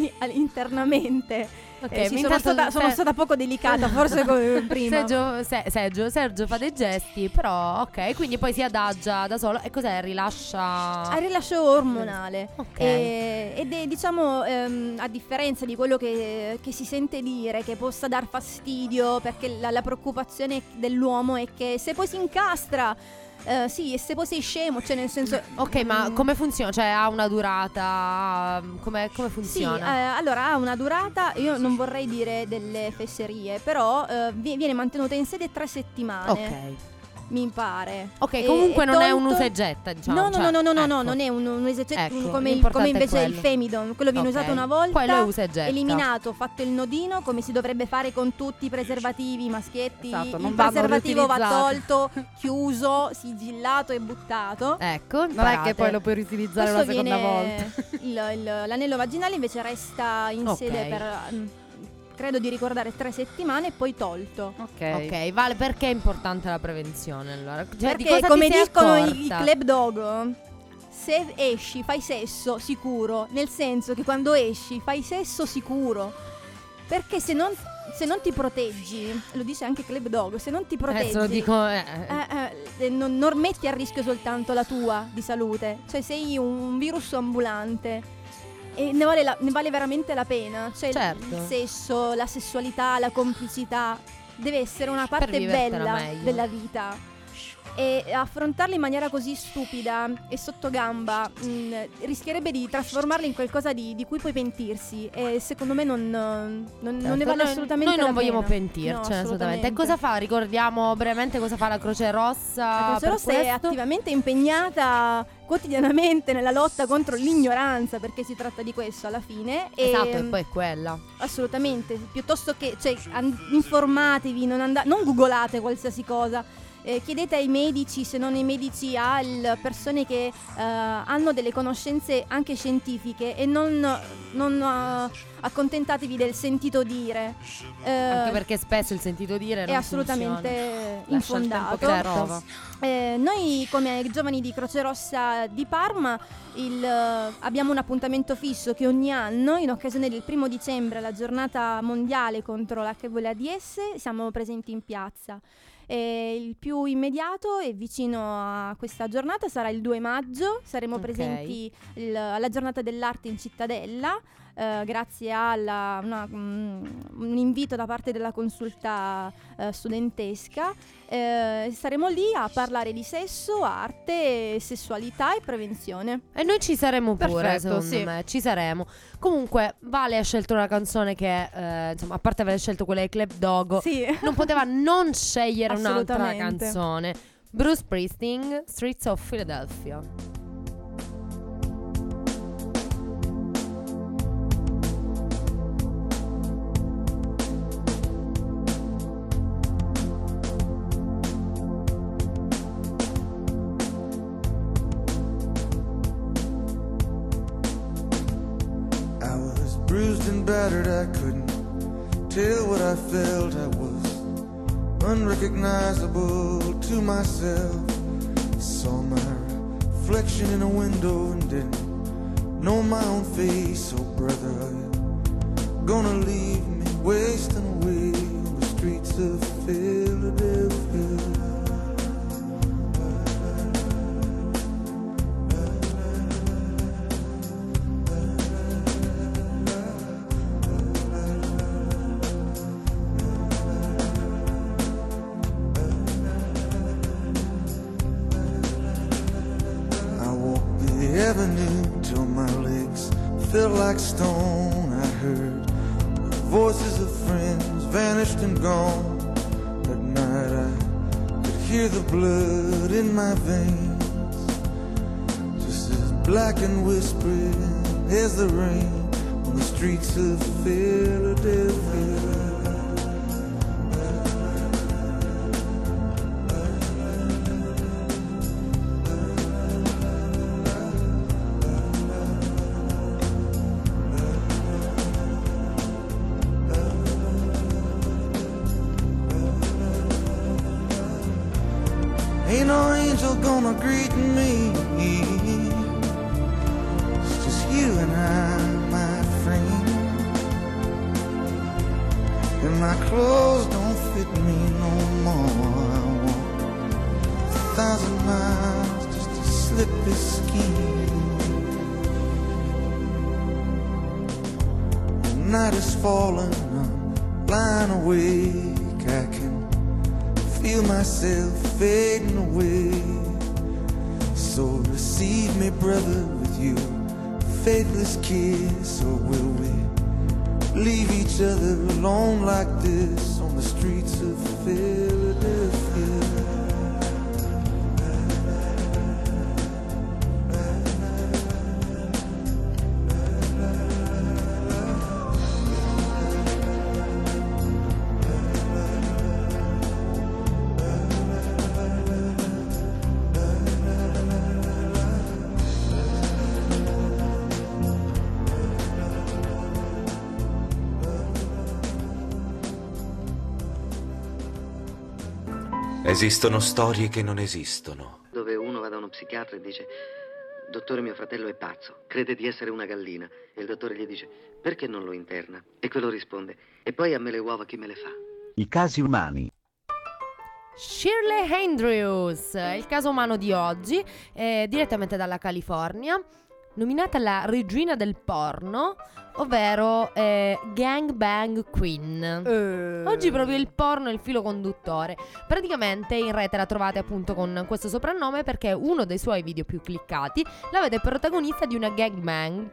internamente. Ok, Sì, ma sono intanto sono stata poco delicata, forse come prima. Sergio fa dei gesti, però ok, quindi poi si adagia da solo. E cos'è? Rilascia. Al rilascio ormonale. Ok. Ed è, diciamo, a differenza di quello che si sente dire, che possa dar fastidio, perché la preoccupazione dell'uomo è che se poi si incastra, sì, e se poi sei scemo, cioè nel senso... Ok, ma come funziona? Cioè ha una durata? Come Sì, funziona? allora ha una durata, io non vorrei dire delle fesserie, però viene mantenuta in sede 3 settimane. Ok. mi pare. Ok, comunque non è un tolto- usa e getta, diciamo. No, cioè, no, ecco. non è un usa e getta, Ecco, come l'importante è invece il quello. femidon. Quello viene Ok. usato una volta, Quello è usa e getta. eliminato, fatto il nodino, come si dovrebbe fare con tutti i preservativi maschietti. Esatto, non il vanno preservativo va riutilizzati. tolto, chiuso, sigillato e buttato. Ecco, Non è che poi lo puoi riutilizzare Questo una seconda viene- volta. l'anello vaginale invece resta in Ok. sede per credo di ricordare 3 settimane e poi tolto. Ok, vale, perché è importante la prevenzione allora? Cioè, di Perché cosa come ti sei dicono i accorta? club dog, se esci fai sesso sicuro, nel senso che quando esci fai sesso sicuro. Perché se non ti proteggi, lo dice anche Club Dog, se non ti proteggi Se lo dico non metti a rischio soltanto la tua di salute, cioè sei un virus ambulante e ne vale veramente la pena, cioè Certo. il sesso, la sessualità, la complicità deve essere una parte vivertela bella meglio. della vita. E affrontarla in maniera così stupida e sotto gamba rischierebbe di trasformarla in qualcosa di cui poi pentirsi, e secondo me non ne vale assolutamente Noi non la vogliamo pena. pentirci, No, assolutamente. E cosa fa? Ricordiamo brevemente cosa fa la Croce Rossa. La Croce per Rossa è questo? attivamente impegnata quotidianamente nella lotta contro l'ignoranza, perché si tratta di questo alla fine. Esatto, e poi è quella. Assolutamente, piuttosto che informatevi, non googolate qualsiasi cosa. Chiedete ai medici, se non ai medici, alle persone che hanno delle conoscenze anche scientifiche, e non accontentatevi del sentito dire. Anche perché spesso il sentito dire è non assolutamente funziona. Lascia il tempo infondato. che trova. Noi come giovani di Croce Rossa di Parma abbiamo un appuntamento fisso che ogni anno, in occasione del 1° dicembre, la giornata mondiale contro l'HIV e l'AIDS, siamo presenti in piazza. Il più immediato e vicino a questa giornata sarà il 2 maggio, saremo Ok. presenti alla giornata dell'arte in Cittadella, grazie a un invito da parte della consulta studentesca. Saremo lì a parlare di sesso, arte, sessualità e prevenzione. E noi ci saremo pure, Perfetto, secondo sì. me. Ci saremo. Comunque, Vale ha scelto una canzone che, insomma, a parte aver scelto quella di Club Dog, Sì. non poteva non scegliere un'altra Assolutamente. canzone. Bruce Springsteen, Streets of Philadelphia. I was bruised and battered, I couldn't tell what I felt. I was unrecognizable to myself. Saw my reflection in a window and didn't know my own face. Oh brother, are you gonna leave me wasting away on the streets of Philadelphia? Avenue till my legs felt like stone. I heard the voices of friends vanished and gone. At night I could hear the blood in my veins, just as black and whispering as the rain on the streets of Philadelphia. Ain't no angel gonna greet me. It's just you and I, my friend. And my clothes don't fit me no more. I walk 1,000 miles just to slip this skin. The night is falling, I'm lying awake. I can feel myself fading away. So receive me, brother, with your faithless kiss. Or will we leave each other alone like this on the streets of Philadelphia? Esistono storie che non esistono. Dove uno va da uno psichiatra e dice: dottore, mio fratello è pazzo, crede di essere una gallina. E il dottore gli dice: perché non lo interna? E quello risponde: e poi a me le uova chi me le fa? I casi umani. Shirley Andrews, il caso umano di oggi, direttamente dalla California, nominata la regina del porno, ovvero Gangbang Queen. Oggi proprio il porno è il filo conduttore. Praticamente in rete la trovate appunto con questo soprannome perché uno dei suoi video più cliccati la vede protagonista di una gangbang.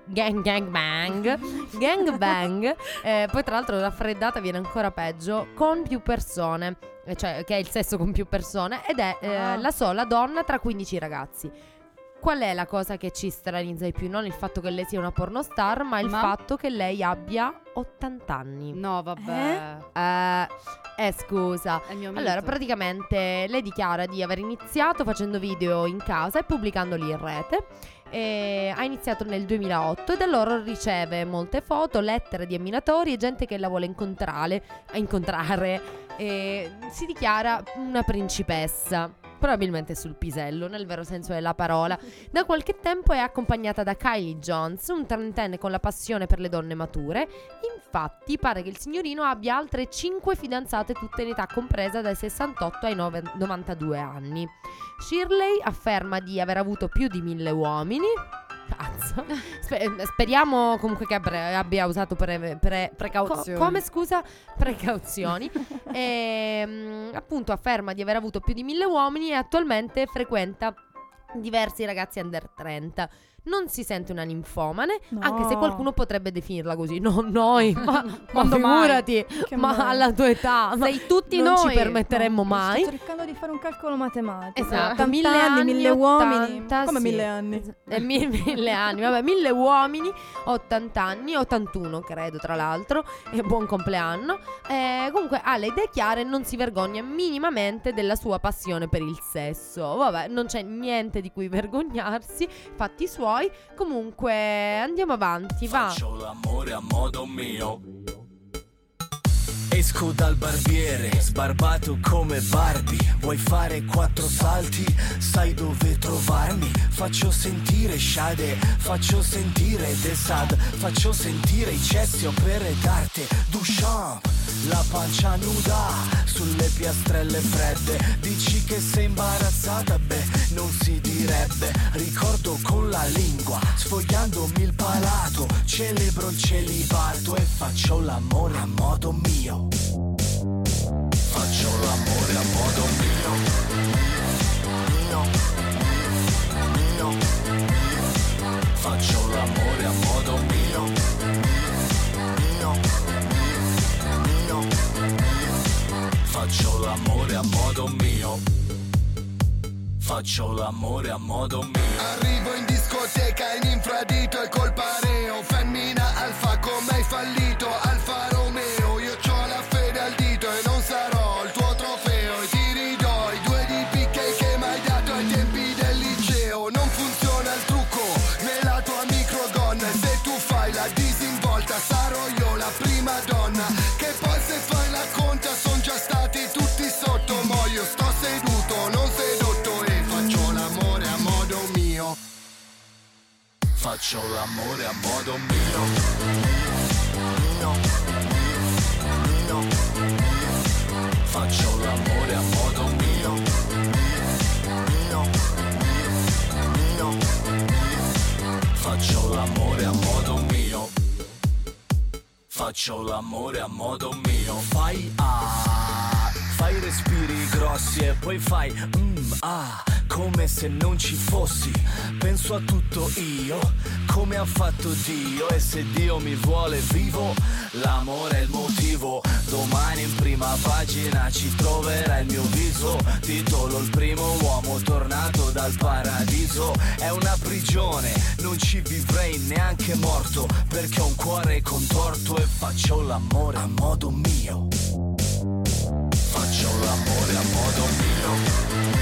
Poi tra l'altro raffreddata viene ancora peggio, con più persone, cioè che è il sesso con più persone, ed è la sola donna tra 15 ragazzi. Qual è la cosa che ci stranizza di più? Non il fatto che lei sia una pornostar, ma il fatto che lei abbia 80 anni. No, vabbè. Scusa. È il mio mito. Allora, praticamente lei dichiara di aver iniziato facendo video in casa e pubblicandoli in rete. Ha iniziato nel 2008 e da loro riceve molte foto, lettere di ammiratori e gente che la vuole incontrare. Si dichiara una principessa, probabilmente sul pisello, nel vero senso della parola. Da qualche tempo è accompagnata da Kylie Jones, un trentenne con la passione per le donne mature. Infatti pare che il signorino abbia altre 5 fidanzate, tutte in età compresa dai 68 ai 92 anni. Shirley afferma di aver avuto più di 1000 uomini. Cazzo. Speriamo comunque che abbia usato precauzioni. Come scusa? Precauzioni. E appunto afferma di aver avuto più di 1000 uomini e attualmente frequenta diversi ragazzi under 30. Non si sente una ninfomane, anche se qualcuno potrebbe definirla così. Non noi, ma figurati, ma alla tua età sei tutti non noi. ci permetteremmo mai. Sto cercando di fare un calcolo matematico. Esatto, 80 anni, 1000 uomini. 80, Come sì. 1000 anni? 1000 anni, vabbè, 1000 uomini, 80 anni, 81 credo tra l'altro, e buon compleanno. Comunque ha le idee chiare e non si vergogna minimamente della sua passione per il sesso. Vabbè, non c'è niente di cui vergognarsi, fatti suoi. Comunque andiamo avanti, va. Faccio l'amore a modo mio. Esco dal barbiere, sbarbato come Barbie. Vuoi fare 4 salti? Sai dove trovarmi? Faccio sentire Shade, faccio sentire The Sad, faccio sentire i cessi, opere d'arte, Duchamp. La pancia nuda sulle piastrelle fredde. Dici che sei imbarazzata? Beh, non si direbbe. Ricordo con la lingua, sfogliandomi il palato. Celebro il celibato e faccio l'amore a modo mio. Faccio l'amore a modo mio. Faccio l'amore a modo mio. Faccio l'amore a modo mio. Faccio l'amore a modo mio. Arrivo in discoteca in infradito e col pareo. Femmina alfa come hai fallito, Alfa Romeo. Io c'ho la fede al dito e non sarò il tuo trofeo. E ti ridò i 2 di picche che m'hai dato ai tempi del liceo. Non funziona il trucco nella tua microgonna. E se tu fai la disinvolta sarò io la prima donna. Che poi se fai la conta son già stati tutti sotto. Mo' io sto seduto, non sedotto e faccio l'amore a modo mio. Faccio l'amore a modo mio. Faccio l'amore a modo mio. Faccio l'amore a modo mio. Faccio l'amore a modo mio. Fai respiri grossi e poi fai come se non ci fossi. Penso a tutto io, come ha fatto Dio. E se Dio mi vuole vivo, l'amore è il motivo. Domani in prima pagina ci troverà il mio viso. Titolo il primo uomo tornato dal paradiso. È una prigione, non ci vivrei neanche morto, perché ho un cuore contorto e faccio l'amore a modo mio. Faccio l'amore a modo mio.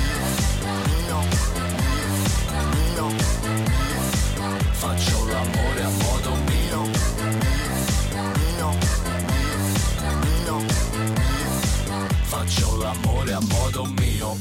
Faccio l'amore a modo mio. Faccio l'amore a modo mio.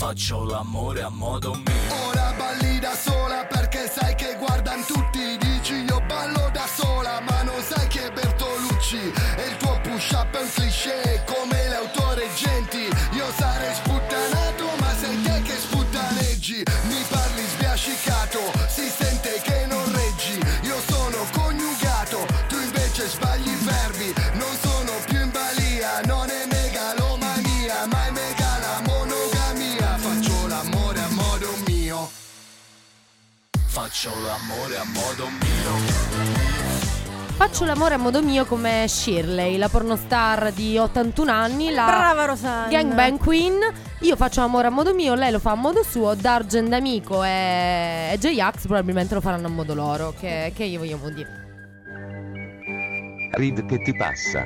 faccio l'amore a modo mio. Ora balli da sola perché sai che guardano tutti. Dici io ballo da sola ma non sai che Bertolucci e il tuo push up è un cliché come le autoreggenti. Io sarei sputtanato ma sei te che sputtaneggi. Mi parli sbiascicato, si sente che non reggi. Io sono coniugato, tu invece sbagli i verbi. Non sono più in balia, non è megalomania, ma è megala monogamia. Faccio l'amore a modo mio. Faccio l'amore a modo mio. Faccio l'amore a modo mio come Shirley, la pornostar di 81 anni, la Brava Rosanna. gangbang queen. Io faccio l'amore a modo mio, lei lo fa a modo suo. Dargen D'Amico e J-Ax probabilmente lo faranno a modo loro. Che gli vogliamo dire? Read che ti passa.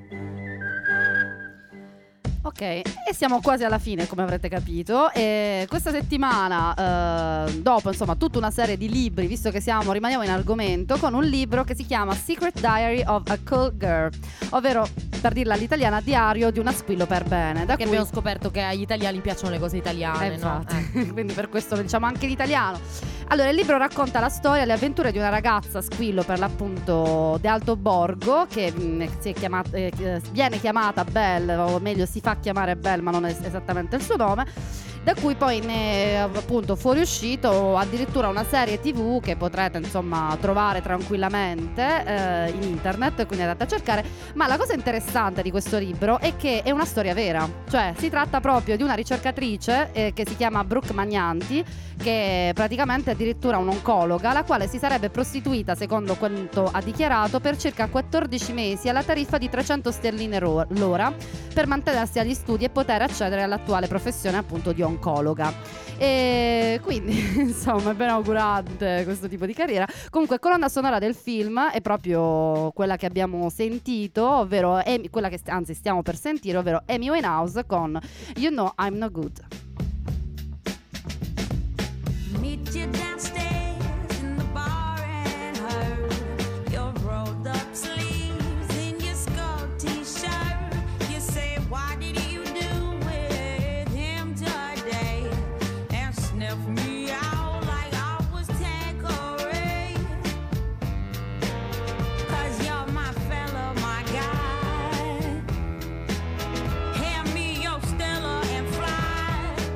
Ok, e siamo quasi alla fine, come avrete capito. E questa settimana, dopo insomma tutta una serie di libri, visto che rimaniamo in argomento, con un libro che si chiama Secret Diary of a Cool Girl, ovvero, per dirla all'italiana, diario di una squillo per bene. Da Che cui abbiamo scoperto che agli italiani piacciono le cose italiane, no? infatti. Quindi per questo lo diciamo anche in italiano. Allora, il libro racconta la storia e le avventure di una ragazza squillo, per l'appunto di Alto Borgo, che viene chiamata Belle, o meglio si fa chiamare Belle, ma non è esattamente il suo nome, da cui poi ne è appunto fuoriuscito addirittura una serie TV che potrete insomma trovare tranquillamente in internet, quindi andate a cercare. Ma la cosa interessante di questo libro è che è una storia vera, cioè si tratta proprio di una ricercatrice che si chiama Brooke Magnanti, che praticamente è addirittura un'oncologa, la quale si sarebbe prostituita, secondo quanto ha dichiarato, per circa 14 mesi alla tariffa di 300 sterline l'ora per mantenersi agli studi e poter accedere all'attuale professione appunto di oncologa. E quindi insomma è ben augurante questo tipo di carriera. Comunque colonna sonora del film è proprio quella che abbiamo sentito, ovvero quella che anzi stiamo per sentire, ovvero Amy Winehouse con You Know I'm No Good. Meet you downstairs in the bar and her your rolled up sleeves in your skull t-shirt. You say, what did you do with him today? And sniff me out like I was Tanqueray. 'Cause you're my fella, my guy. Hand me your Stella and fly.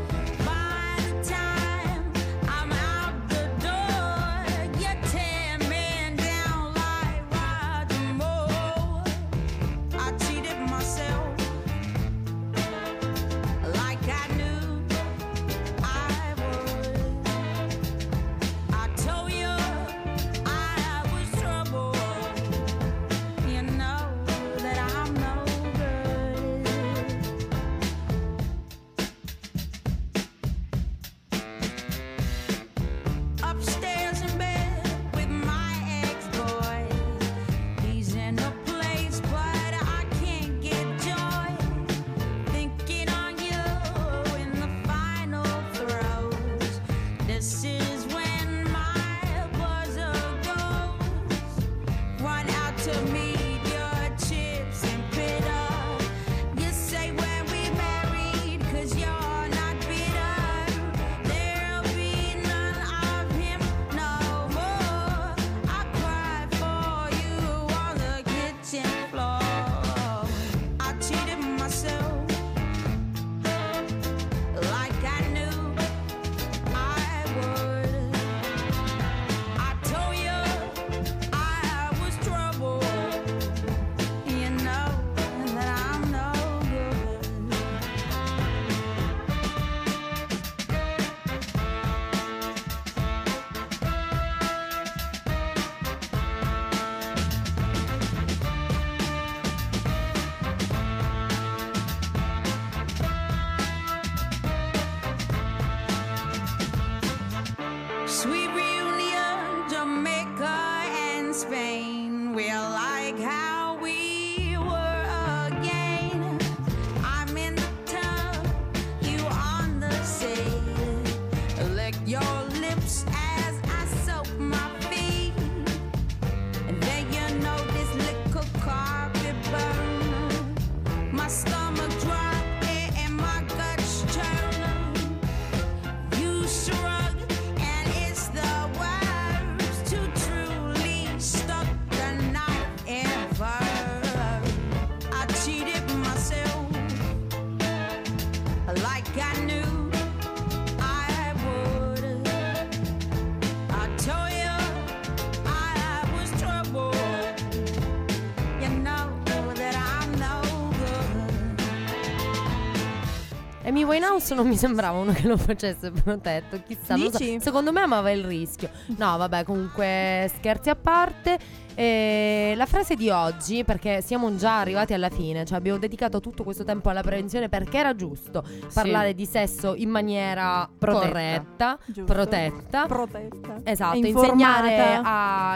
Amy Winehouse non mi sembrava uno che lo facesse protetto. Chissà, non lo so. Dici? Secondo me amava il rischio. No, vabbè, comunque scherzi a parte. La frase di oggi, perché siamo già arrivati alla fine, cioè abbiamo dedicato tutto questo tempo alla prevenzione perché era giusto parlare di sesso in maniera corretta, protetta. Esatto, E insegnare informata.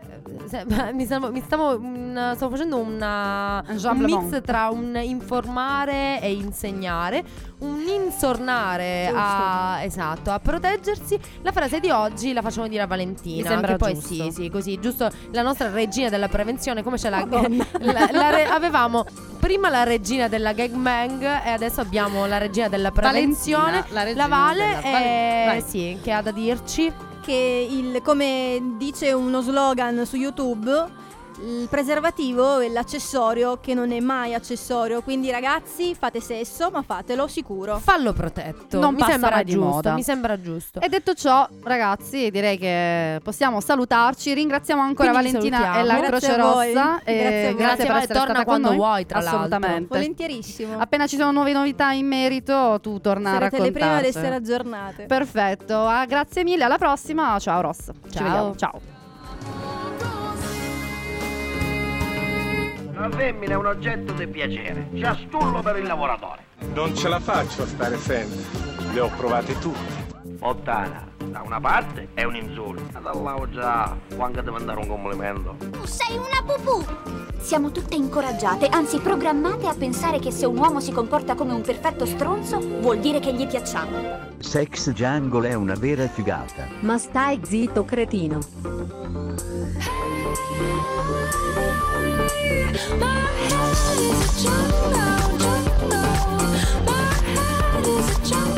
stavo facendo un mix tra un informare e insegnare, un insornare a proteggersi. La frase di oggi la facciamo dire a Valentina. Mi sembra che poi giusto. sì, così, giusto, la nostra regina della prevenzione, come ce l'ha? Avevamo prima la regina della gangbang e adesso abbiamo la regina della prevenzione, Valentina, la regina Vale, della- vai. sì, che ha da dirci Che come dice uno slogan su YouTube, il preservativo è l'accessorio che non è mai accessorio. Quindi ragazzi, fate sesso, ma fatelo sicuro. fallo protetto. Non mi passa sembra mai di giusto, moda. mi sembra giusto. E detto ciò, ragazzi, direi che possiamo salutarci. Ringraziamo ancora Quindi Valentina salutiamo. e la Grazie Croce a voi. Rossa. Grazie a voi. Grazie per Vale, essere torna stata con quando noi. vuoi, tra l'altro. Assolutamente. Volentierissimo. Appena ci sono nuove novità in merito, tu torna a Sarete le prime ad raccontarci. essere aggiornate. Perfetto, grazie mille, alla prossima. Ciao Ross. Ci Ciao. vediamo. Ciao. La femmina è un oggetto di piacere, c'ha stullo per il lavoratore. Non ce la faccio a stare sempre. Le ho provate tutte. Fontana, da una parte è un insulto, ma dall'altra già, quando devo mandare un complimento. Tu sei una pupù! Siamo tutte incoraggiate, anzi programmate a pensare che se un uomo si comporta come un perfetto stronzo, vuol dire che gli piacciamo. Sex Jungle è una vera figata. Ma stai zitto, cretino. My head is a jungle, jungle. My head is a jungle.